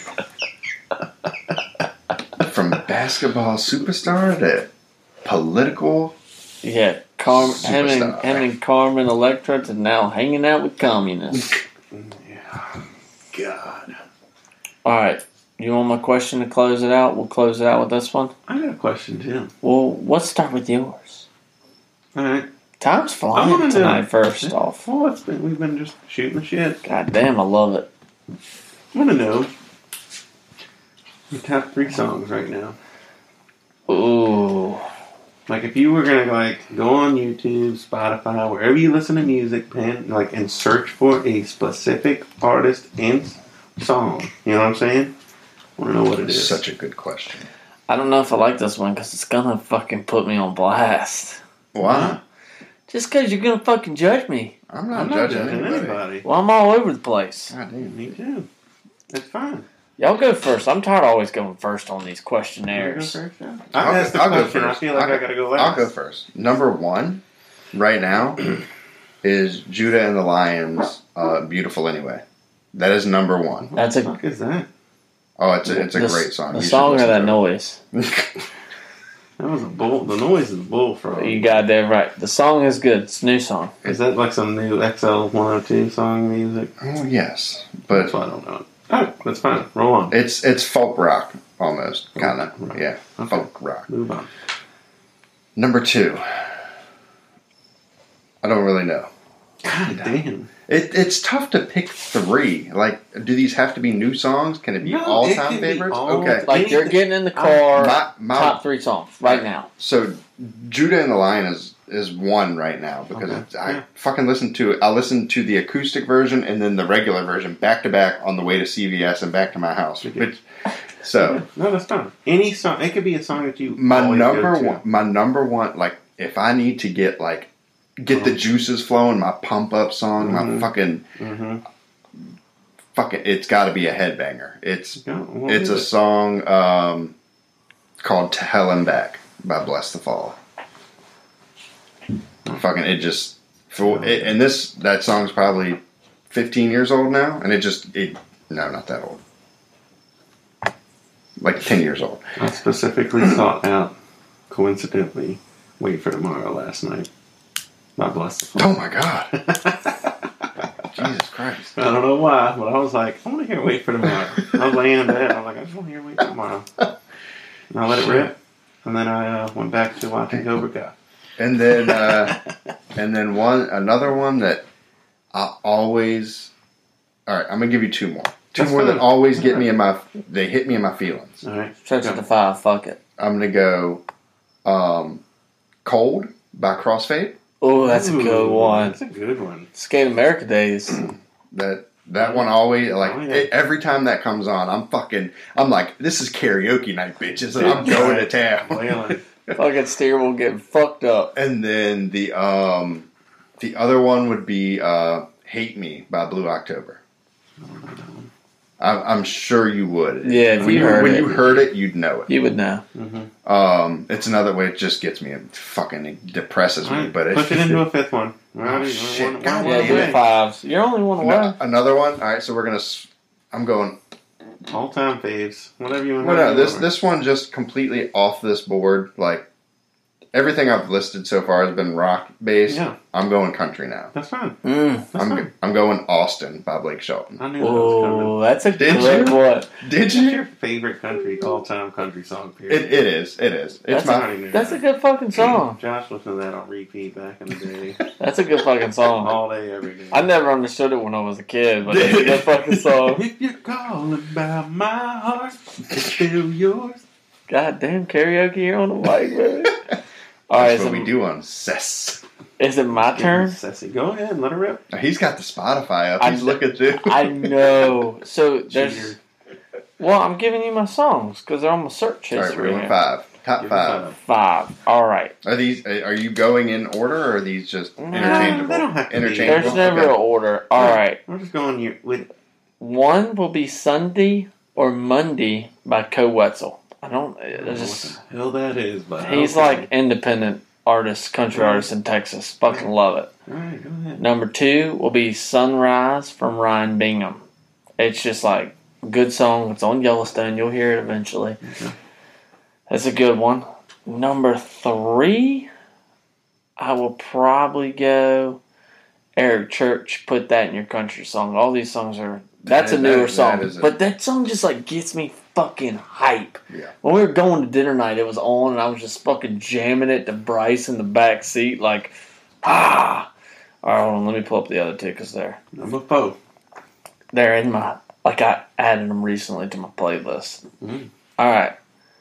hell? From basketball superstar to political. Yeah, him Superstar. and Carmen Electra to now hanging out with communists. Yeah. God. All right, you want my question to close it out? We'll close it out with this one. I got a question too. Well, let's start with yours. All right. Time's I flying wanna know. tonight. First off, Well, we've been just shooting the shit. God damn, I love it. I want to know your top 3 songs right now. Ooh, Like if you were gonna go on YouTube, Spotify, wherever you listen to music, and search for a specific artist and song. You know what I'm saying? I want to know what it is. Such a good question. I don't know if I like this one because it's gonna fucking put me on blast. Why? Just because you're gonna fucking judge me. I'm not I'm not judging judging anybody. anybody. Well, I'm all over the place. God damn. Me too. It's fine. Y'all go first. I'm tired of always going first on these You wanna go questionnaires. first, John? I'll I asked the go question. I first. feel like I gotta go last. I'll go first. Number 1 right now is Judah and the Lions. Beautiful Anyway. That is number 1. What That's the a- fuck is that? Oh, it's a The- great song. The You should song or listen that to it. noise? That was a bull. The noise is bullfrog. You got that right. The song is good. It's a new song. Is that like some new XL 102 song music? Oh yes, That's but why I don't know it. Alright, that's fine. Roll on. it's folk rock almost, kind of. Right. Yeah, Okay. folk rock. Move on. Number 2. I don't really know. God damn. It's tough to pick 3. Like, do these have to be new songs? Can it be No, it all-time can be favorites? all- Okay. Like you're getting in the car. My Top 3 songs right now. So Judah and the Lion is 1 right now because Okay. I Yeah. fucking listened to it. I listened to the acoustic version and then the regular version back to back on the way to CVS and back to my house. Okay. So No, that's fine. Any song. It could be a song that you my always number go to. one, my number one, like if I need to get the juices flowing, my pump up song, my Mhm. fucking, it's got to be a headbanger. It's a song called "To Hell and Back" by Bless the Fall. Fucking it just and that song's probably 15 years old now, and no, not that old, like 10 years old. I specifically sought out, coincidentally, Wait for Tomorrow last night. God bless the Fall. Oh my god. Jesus Christ. I don't know why, but I was like, I want to hear Wait for Tomorrow. I was laying in bed. I was like, I just want to hear Wait for Tomorrow. And I let it rip. And then I went back to watching Cobra Kai. And then another one that I always. All right, I'm gonna give you two more. Two That's more fine. that always get me in my. They hit me in my feelings. All right. Stretch it to 5. Fuck it. I'm gonna go, "Cold" by Crossfade. Oh, that's a good one. That's a good one. Skate America days. That one always like Oh, yeah. every time that comes on, I'm like, this is karaoke night, bitches, and I'm going to town. Wailing. Fucking Steerable getting fucked up. And then the other one would be "Hate Me" by Blue October. I'm sure you would. Yeah, if when you heard when it. you heard it, you'd know it. You would know. It's another way. It just gets me. It fucking depresses me. But it, push it into a fifth one. shit. God Yeah, damn do it. 5s. You're only one away. Another one. All right, so we're gonna. I'm going. All time faves. Whatever you want. Well, no, this one just completely off this board. Like everything I've listed so far has been rock based. Yeah. I'm going country now. That's fine. Mm. That's fine. I'm going Austin by Blake Shelton. I knew that was coming. Oh, that's a Did good you? one. Did What's you? your favorite all-time country song? Period. It is. It's That's my. I already knew That's that. a good fucking song. Josh listened to that on repeat back in the day. That's a good fucking song. All day, every day. I never understood it when I was a kid, but it's a good fucking song. If you're calling about my heart, it's still yours. God damn karaoke here on the mic, baby. All right, That's so what we do on Cess. is it my turn? Sassy. Go ahead, let her rip. He's got the Spotify up. I- He's looking through. I know. So there's. Cheater. Well, I'm giving you my songs because they're on my search All right, history. we're doing here. 5. Top Give 5. us 5. All right. Are these? Are you going in order, or are these just No, interchangeable? they don't have to be. Interchangeable. There's never Okay. an order. All right. We're just going with. One will be Sunday or Monday by Co Wetzel. I don't. I don't know There's what just. the hell that is, but He's okay. like independent artist, country artist in Texas. Fucking love it. All right, go ahead. Number 2 will be Sunrise from Ryan Bingham. It's just like a good song. It's on Yellowstone. You'll hear it eventually. Okay. That's a good one. Number 3, I will probably go Eric Church. Put That in Your Country song. All these songs are. That's a newer song, but that song just like gets me fucking hype. Yeah. When we were going to dinner night, it was on, and I was just fucking jamming it to Bryce in the back seat, like, ah. All right, hold on. Let me pull up the other 2 because Number 4. they're in my. Like I added them recently to my playlist. Mm. All right.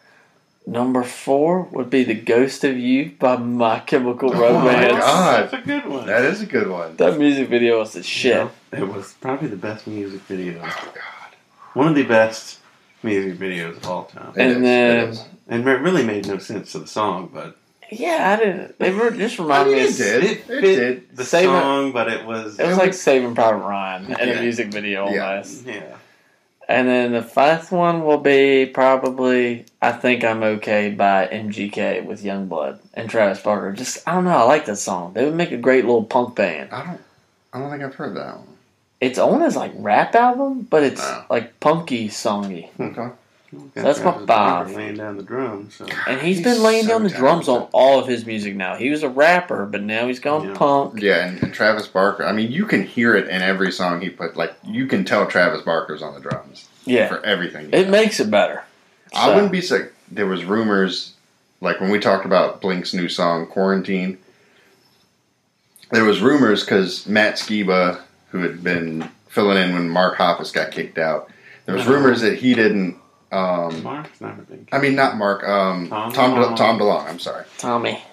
Number 4 would be The Ghost of You by My Chemical Oh my Romance. God. That's a good one. That is a good one. That music video was the shit. Yeah, it was probably the best music video. Oh God. One of the best music videos of all time. It And is, then- it is. And it really made no sense to the song, but Yeah, I didn't. They were just I remind mean, me. it Of, did. it It fit did. the Save it. song, but it was It was like Saving Private Ryan in Yeah. a music video Yeah. almost. yeah. And then the 5th one will be probably I Think I'm Okay by MGK with Youngblood and Travis Barker. Just I don't know. I like that song. They would make a great little punk band. I don't think I've heard that one. It's on his like rap album, but it's No. like punky songy. Okay. That's my Travis Barker 5. laying down the drums. So. And he's He's been laying so down the drums on talented. all of his music now. He was a rapper, but now he's gone Yeah. punk. Yeah, and Travis Barker. I mean, you can hear it in every song he put. Like, you can tell Travis Barker's on the drums Yeah, for everything. it makes it better. I So- wouldn't be sick. There was rumors, like when we talked about Blink's new song "Quarantine." There was rumors because Matt Skiba, who had been filling in when Mark Hoppus got kicked out, there was rumors that he didn't. Mark's never been. I mean, not Mark. Tom Tom DeLonge. DeLonge. I'm sorry. Tommy.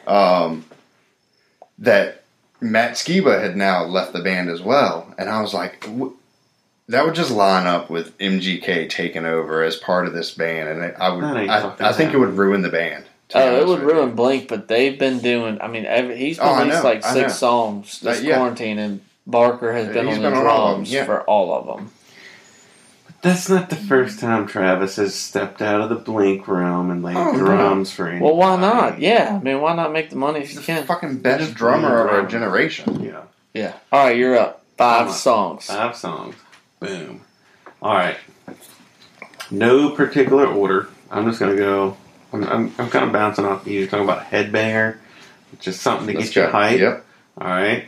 That Matt Skiba had now left the band as well, and I was like, that would just line up with MGK taking over as part of this band, and That ain't fucking I think it would ruin the band. to be Oh, it honest would with you. ruin Blink, but they've been doing. I mean, he's Oh, I released know, like I 6 know. songs this Yeah. quarantine, and Barker has been He's on been the on all of them, drums yeah. for all of them. That's not the first time Travis has stepped out of the Blink realm and laid Oh, no. drums for anybody. Well, why not? Yeah, I mean, why not make the money if He's you the can? fucking best drummer of our generation. Yeah. Yeah. All right, you're up. 5 Come on. songs. 5 songs. Boom. All right. No particular order. I'm just gonna go. I'm kind of bouncing off you. Talking about Headbanger, just something to Let's get you go. hyped. Yep. All right.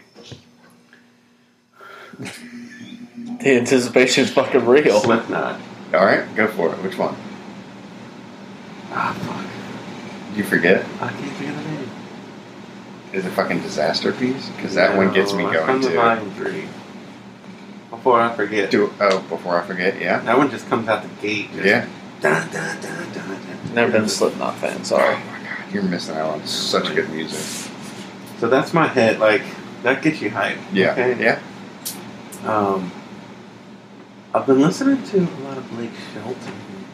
The anticipation's fucking real. Slipknot. All right, go for it. Which one? Ah, fuck. Did you forget? I can't think of the name. Is it fucking Disaster Piece? Because that one gets me No, going from the too. Volume 3. Before I forget. Before I forget, yeah. That one just comes out the gate. Just Yeah. Dun, dun, dun, dun, dun. Never been a Slipknot fan. Sorry. Oh my god, you're missing out on such good music. So that's my head. Like, that gets you hyped. Yeah, Okay? yeah. I've been listening to a lot of Blake Shelton.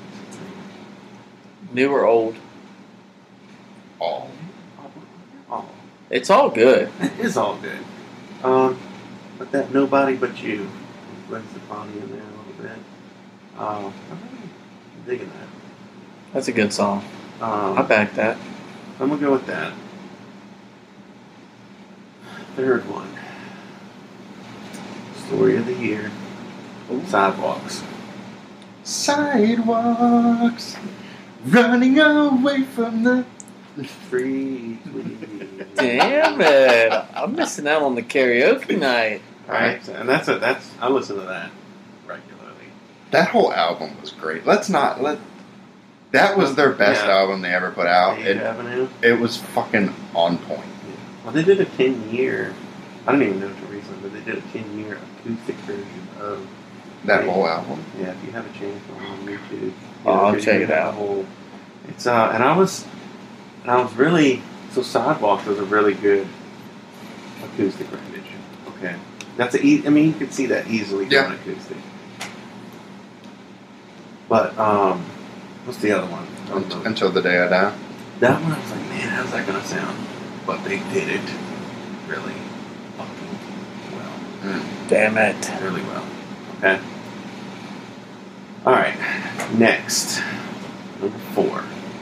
New or old? All. Oh, It's all good. it is all good. But that Nobody But You brings the body in there a little bit. I'm really digging that. That's a good song. I back that. I'm gonna go with that. Third one. Story of the year. Sidewalks. Sidewalks, running away from the Free. Damn it! I'm missing out on the karaoke night. Right, and that's I listen to that regularly. That whole album was great. That was their best Yeah. album they ever put out. Eighth Avenue. It was fucking on point. Well, they did a 10-year. I don't even know the reason, but they did a 10-year acoustic version of That Yeah. whole album. Yeah, if you have a chance on YouTube, Oh, I'll because check you it get out. the whole- It's and I was really Sidewalks was a really good acoustic rendition. Okay, that's I mean, you could see that easily Yeah. on acoustic. But what's the other one? Until the Day I Die. That one I was like, man, how's that gonna sound? But they did it really fucking well. Damn it. Really well. Okay. Alright. Next. Number 4.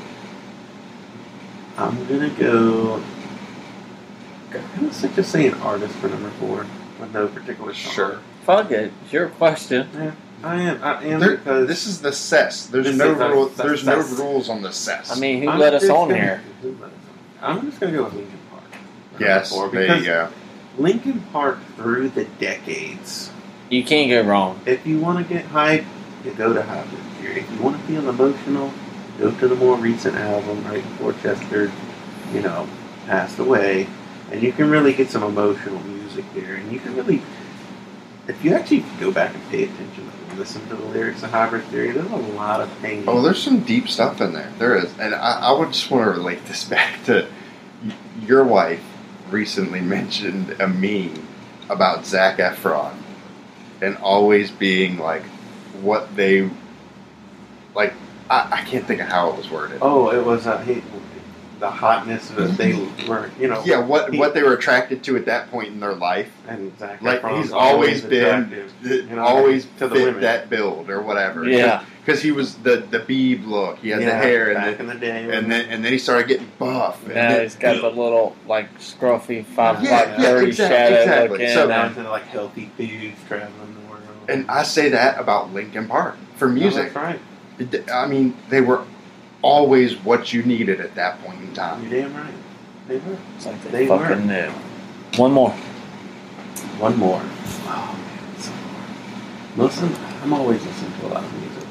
I'm gonna go. I'm just say an artist for number 4 with no particular song. Sure. Fuck it. It's your question. Yeah, I am There- because this is the cess. There's This no is the rule. There's no cess. rules on the cess. I mean, who I'm let us just on gonna- here? who let us on? I'm just gonna go with Linkin Park. Number yes, 4, there because you go. Linkin Park through the decades. You can't go wrong. If you want to get hyped, you go to Hybrid Theory. If you want to feel emotional, go to the more recent album right before Chester, passed away, and you can really get some emotional music there. And you can really, if you actually go back and pay attention and listen to the lyrics of Hybrid Theory, there's a lot of pain. Oh, there's some deep stuff in there. There is, and I would just want to relate this back to your wife. Recently mentioned a meme about Zac Efron and always being like what they like. I can't think of how it was worded. Oh, it was the hotness that they were, Yeah, what they were attracted to at that point in their life. And Zac Like Efron's he's always been attractive, always to the fit women. that build or whatever. Yeah. because he was the Beeb look. He had the hair back in the day, and then he started getting buff. And Now then, he's got the little, like, scruffy, 5 Yeah, o'clock yeah, dirty exactly. shadow looking. So- down to like healthy foods traveling the world. and I say that about Linkin Park for music. No, that's right. I mean, they were always what you needed at that point in time. You're damn right. They were. It's like They they were. fucking knew. One more. One more. Oh man, some more. Listen, I'm always listening to a lot of music.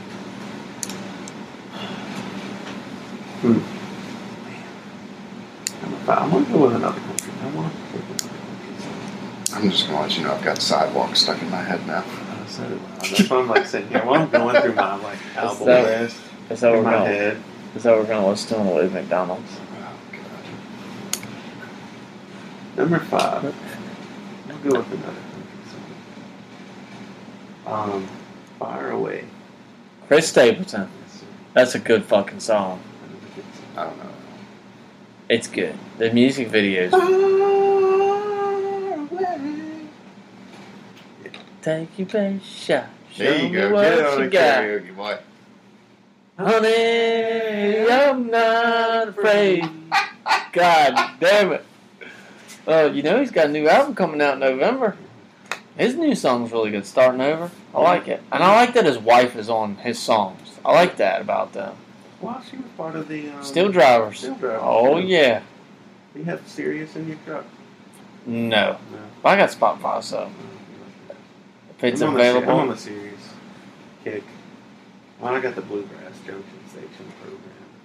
I'm gonna go with another country. I want to go with another country. I'm just gonna let you know I've got Sidewalk stuck in my head now. So that's why I'm like sitting here. While I'm going through my like album that- list Is that in what my we're going? head. Is that what we're going to listen to on Louis McDonald's? Oh god. Number 5. I'll go with another country song. Fire Away. Chris Stapleton. Yes, sir. That's a good fucking song. That is a good song. I don't know. It's good. The music videos. Far away. Take your best shot. Show There you me go. what Get it on you the got. karaoke, boy. Honey, I'm not afraid. God damn it. He's got a new album coming out in November. His new song's really good, Starting Over. I like it. And I like that his wife is on his songs. I like that about them. Well, she was part of the Steel Drivers. Steel Drivers. Oh, yeah. You have Sirius in your truck? No. No. I got Spotify, so if it's I'm on available. the Sirius kick. Well, I got the Bluegrass Junction Station program.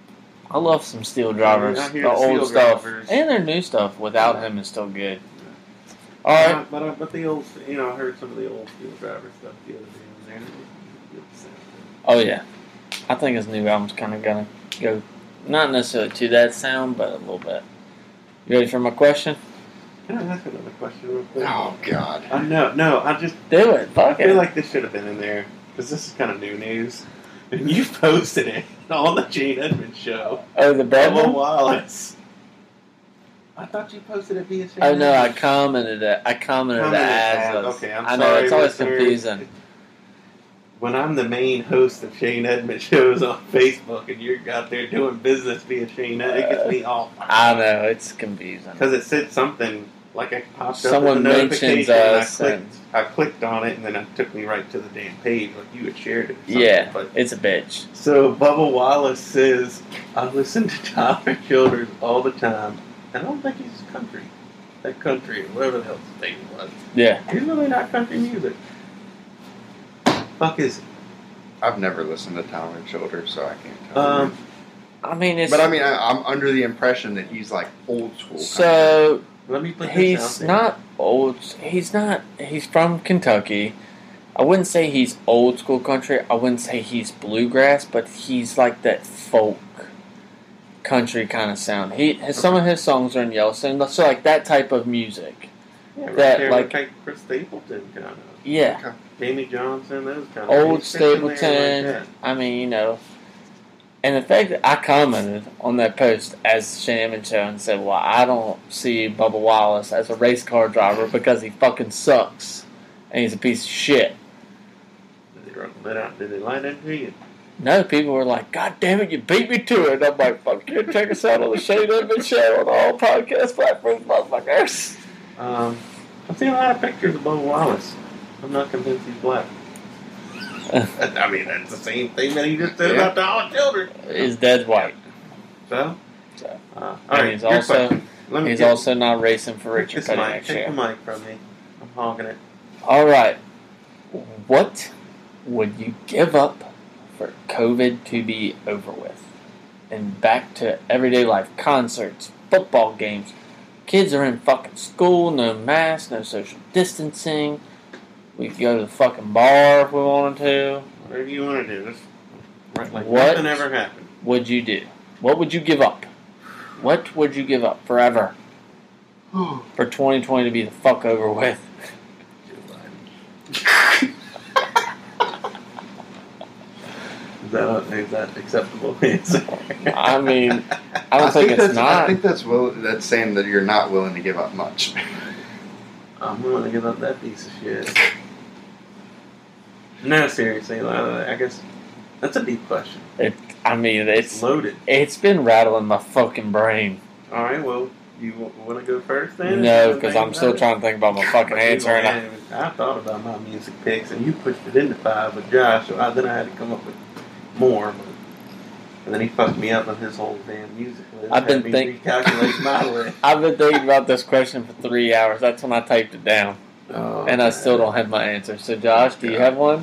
I love some Steel Drivers. I hear The the old Steel stuff. Drivers. And their new stuff without him is still good. Alright. But the old, I heard some of the old Steel Driver stuff the other day on there. Oh, yeah. I think his new album's kind of going to go, not necessarily to that sound, but a little bit. You ready for my question? Can I ask another question real quick? Oh God. No, I just Do it. I Fuck feel it. like this should have been in there because this is kind of new news. And you posted it on the Gene Edmonds show. Oh, the bad Bubba one? Wallace. I thought you posted it via Shane Oh, no, I Edmonds. commented it. I commented as us. Okay, I'm I know, sorry, it's always listeners. confusing. When I'm the main host of Shane Edmonds shows on Facebook and you're out there doing business via Shane Edmonds, it gets me all I know, it's confusing. because it said something like it popped Someone up in the mentions notification and us I clicked on it and then it took me right to the damn page like you had shared it. Or something. Yeah, But it's a bitch. so Bubba Wallace says, I listen to Tyler Childers all the time, and I don't think he's country. That country, whatever the hell his thing was. Yeah. He's really not country music. Fuck is he? I've never listened to Tyler Childers, so I can't tell. you. I mean, it's. But I mean, I'm under the impression that he's like old school. So, Let me put this he's out there. not old. He's not. He's from Kentucky. I wouldn't say he's old school country. I wouldn't say he's bluegrass, but he's like that folk country kind of sound. Some of his songs are in Yellowstone, so like that type of music. Yeah, right that, there, like- Chris Stapleton kind of. Yeah, Jamie Johnson, those kind of. old he's fixing there Stapleton. like that. I mean, you know. And the fact that I commented on that post as Shane Edmonds show and said, well, I don't see Bubba Wallace as a race car driver because he fucking sucks and he's a piece of shit. Did they line into you? No, people were like, God damn it, you beat me to it. And I'm like, fuck you, check us out on the Shane Edmonds show on all podcast platforms, motherfuckers. I've seen a lot of pictures of Bubba Wallace. I'm not convinced he's black. I mean, that's the same thing that he just said about Tyler Childers. His dad's white. So? So. All And right, he's your also question. Let me he's get- also not racing for take Richard this Petty mic. next Take year. the mic from me. I'm hogging it. All right. What would you give up for COVID to be over with? And back to everyday life, concerts, football games. Kids are in fucking school, no mask, no social distancing. We could go to the fucking bar if we wanted to. Whatever you want to do. Just right like What? nothing ever happened. What'd you do? What would you give up? What would you give up forever for 2020 to be the fuck over with? Is that acceptable answer? I mean, I don't think it's I not. think that's saying that you're not willing to give up much. I'm willing to give up that piece of shit. No, seriously, I guess that's a deep question. I mean, It's loaded. it's been rattling my fucking brain. All right, well, you want to go first then? No, because I'm still trying to think about my fucking answer. And I thought about my music picks, and you pushed it into 5 with Josh, so then I had to come up with more. And then he fucked me up on his whole damn music list. I've been Had me think- recalculate my list. I've been thinking about this question for 3 hours. That's when I typed it down, Oh, and I still don't have my answer. So, Josh, do you have one?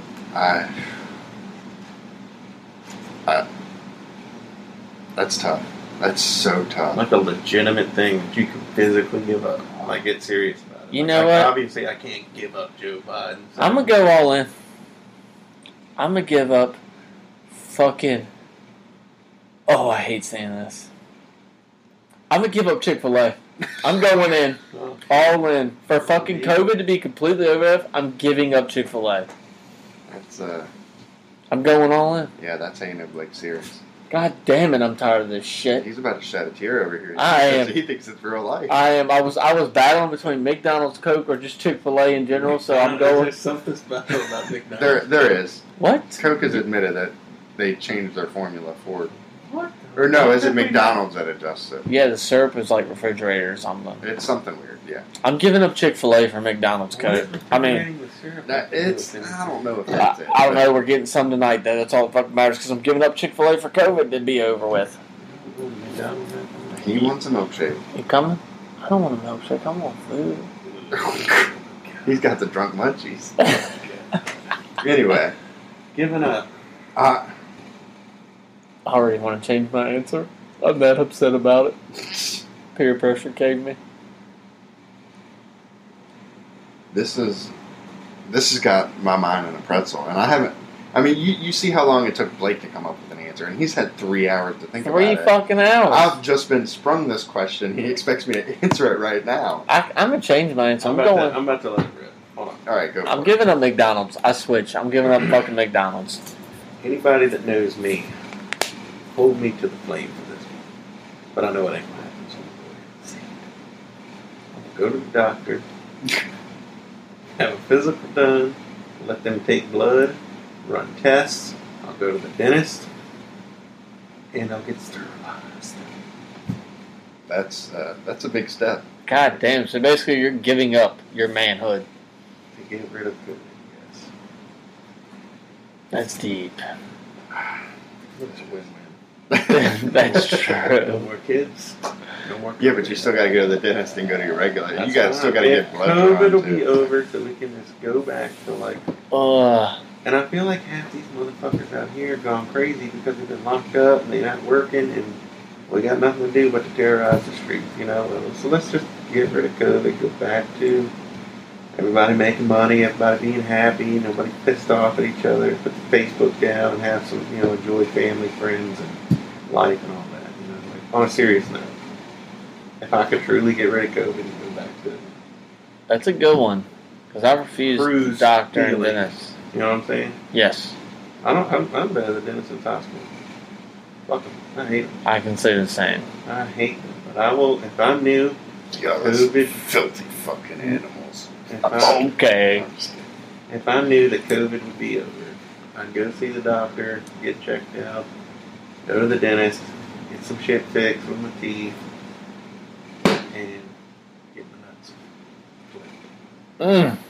That's tough. That's so tough. like a legitimate thing that you can physically give up. Like, get serious about it. You Like, know what? Obviously, I can't give up Joe Biden. So I'm gonna go all in. I'm gonna give up fucking. Oh, I hate saying this. I'm gonna give up Chick-fil-A. I'm going in. Oh, All in. For fucking COVID to be completely over with, I'm giving up Chick-fil-A. That's I'm going all in. yeah, that's saying it like serious. God damn it, I'm tired of this shit. He's about to shed a tear over here. I am. He thinks it's real life. I was battling between McDonald's, Coke, or just Chick-fil-A in general, so I'm going. There's something special about McDonald's. There is. What? Coke has admitted that they changed their formula for. What? Or no, is it McDonald's that adjusts it? Yeah, the syrup is like refrigerator or something. It's something weird. Yeah. I'm giving up Chick-fil-A for McDonald's Coke. I mean, That it's. I don't know if I that's it. don't know. We're getting some tonight, though. That's all that fucking matters because I'm giving up Chick-fil-A for COVID to be over with. He wants a milkshake. You coming? I don't want a milkshake. I want food. He's got the drunk munchies. Anyway, Giving up. uh, I already want to change my answer. I'm that upset about it. Peer pressure caved me. This has got my mind in a pretzel, and I haven't. I mean, you see how long it took Blake to come up with an answer, and he's had 3 hours to think about it. 3 fucking hours. I've just been sprung this question. He expects me to answer it right now. I'm gonna change my answer. I'm about to let it rip. Hold on. All right, go. I'm for giving up McDonald's. I switch. I'm giving up fucking McDonald's. Anybody that knows me, hold me to the flame for this one. But I know it ain't gonna happen. So I'm gonna go to the doctor, have a physical done, let them take blood, run tests. I'll go to the dentist, and I'll get sterilized. That's a big step. God damn. So basically, you're giving up your manhood. To get rid of COVID, yes. That's deep. It's a win-win. That's No true. more kids. No more. Yeah, but you still got to go to the dentist and go to your regular. That's You got fine. still got to get blood COVID will drawn, be too. over, so we can just go back to like. And I feel like half these motherfuckers out here have gone crazy because they've been locked up and they're not working, and we got nothing to do but to terrorize the streets, you know. So let's just get rid of COVID, go back to everybody making money, everybody being happy, nobody pissed off at each other, put the Facebook down and have some, you know, enjoy family, friends, and life and all that, you know. Like, on a serious note, if I could truly get rid of COVID and go back to, That's a good one. Because I refuse Cruise doctor and healing. dentist. you know what I'm saying? Yes. I'm better than dentists in hospital. Fuck them. I hate them. I can say the same. I hate them. But I will, if I knew, Yeah, those COVID. filthy fucking animals. if I, Okay. I'm just kidding. if I knew that COVID would be over, I'd go see the doctor, get checked out, go to the dentist, get some shit fixed with my teeth, and get my nuts flipped.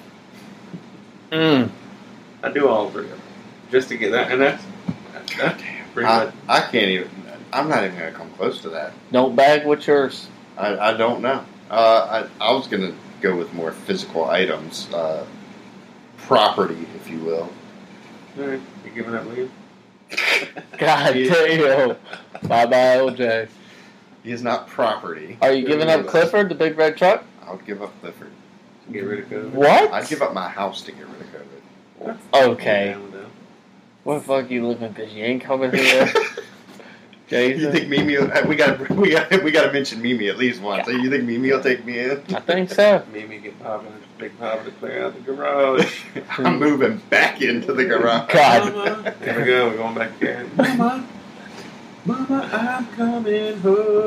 I do all three of them just to get that, and that's pretty much. I can't even. I'm not even gonna come close to that. Don't bag what's yours. I don't know. I was gonna go with more physical items, property, if you will. All right, you giving up, Liam? God damn. Bye-bye, OJ. He is not property. Are you giving up Clifford, the big red truck? I would give up Clifford. Get rid of COVID. What? I'd give up my house to get rid of COVID. Okay. Down with that. Where the fuck you living? Because you ain't coming here. Jason? You think Mimi? We got to mention Mimi at least once. You think Mimi will take me in? I think so. Made get Big Papa to clear out the garage. I'm moving back into the garage. God. Mama, there we go. We're going back again. Mama, I'm coming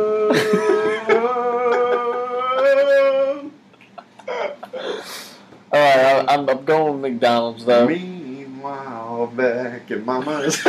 home. Alright, I'm going with McDonald's, though. Meanwhile, back in Mama's.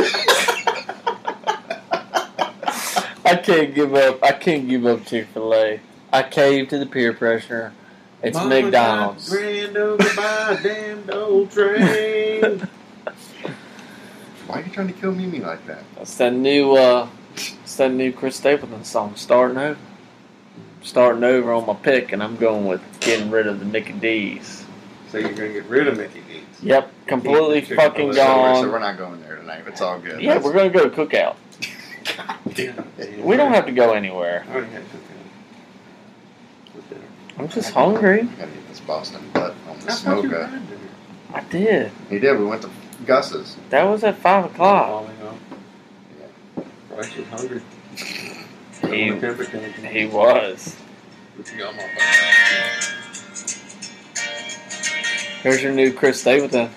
I can't give up Chick-fil-A. I cave to the peer pressure. It's Mama McDonald's. got Ran over by a damned old train. Why are you trying to kill Mimi like that? That's that new Chris Stapleton song, Starting Over. Starting over on my pick, and I'm going with getting rid of the Mickey D's. So you're going to get rid of Mickey D's. Yep, completely Chick-fil-A. fucking So gone. we're not going there tonight. It's all good. Yeah, we're going to go to Cookout. God damn it. We don't have to go anywhere. I already had cookout with dinner. I'm just hungry. I gotta get this Boston butt on the I thought you smoker. had dinner. I did. He did. We went to Gus's. That was at 5 o'clock. Falling off. Bryce was hungry. He- Temper tantrum. He was. What you got, motherfucker? Here's your new Chris Stapleton.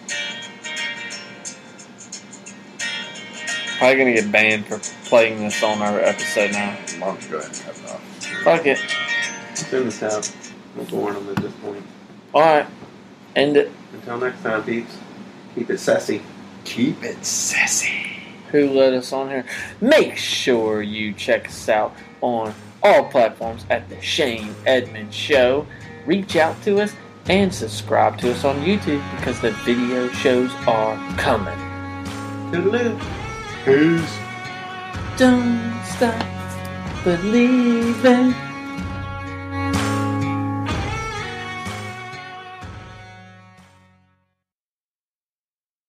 Probably gonna get banned for playing this on our episode now. Why don't you go ahead and cut it off? Fuck it. It's in the south. We're born them at this point. Alright. End it. Until next time, peeps. Keep it sassy. Keep it sassy. Who let us on here? Make sure you check us out on all platforms at The Shane Edmonds Show. Reach out to us and subscribe to us on YouTube because the video shows are coming. Toodaloo. Peace. Don't stop believing.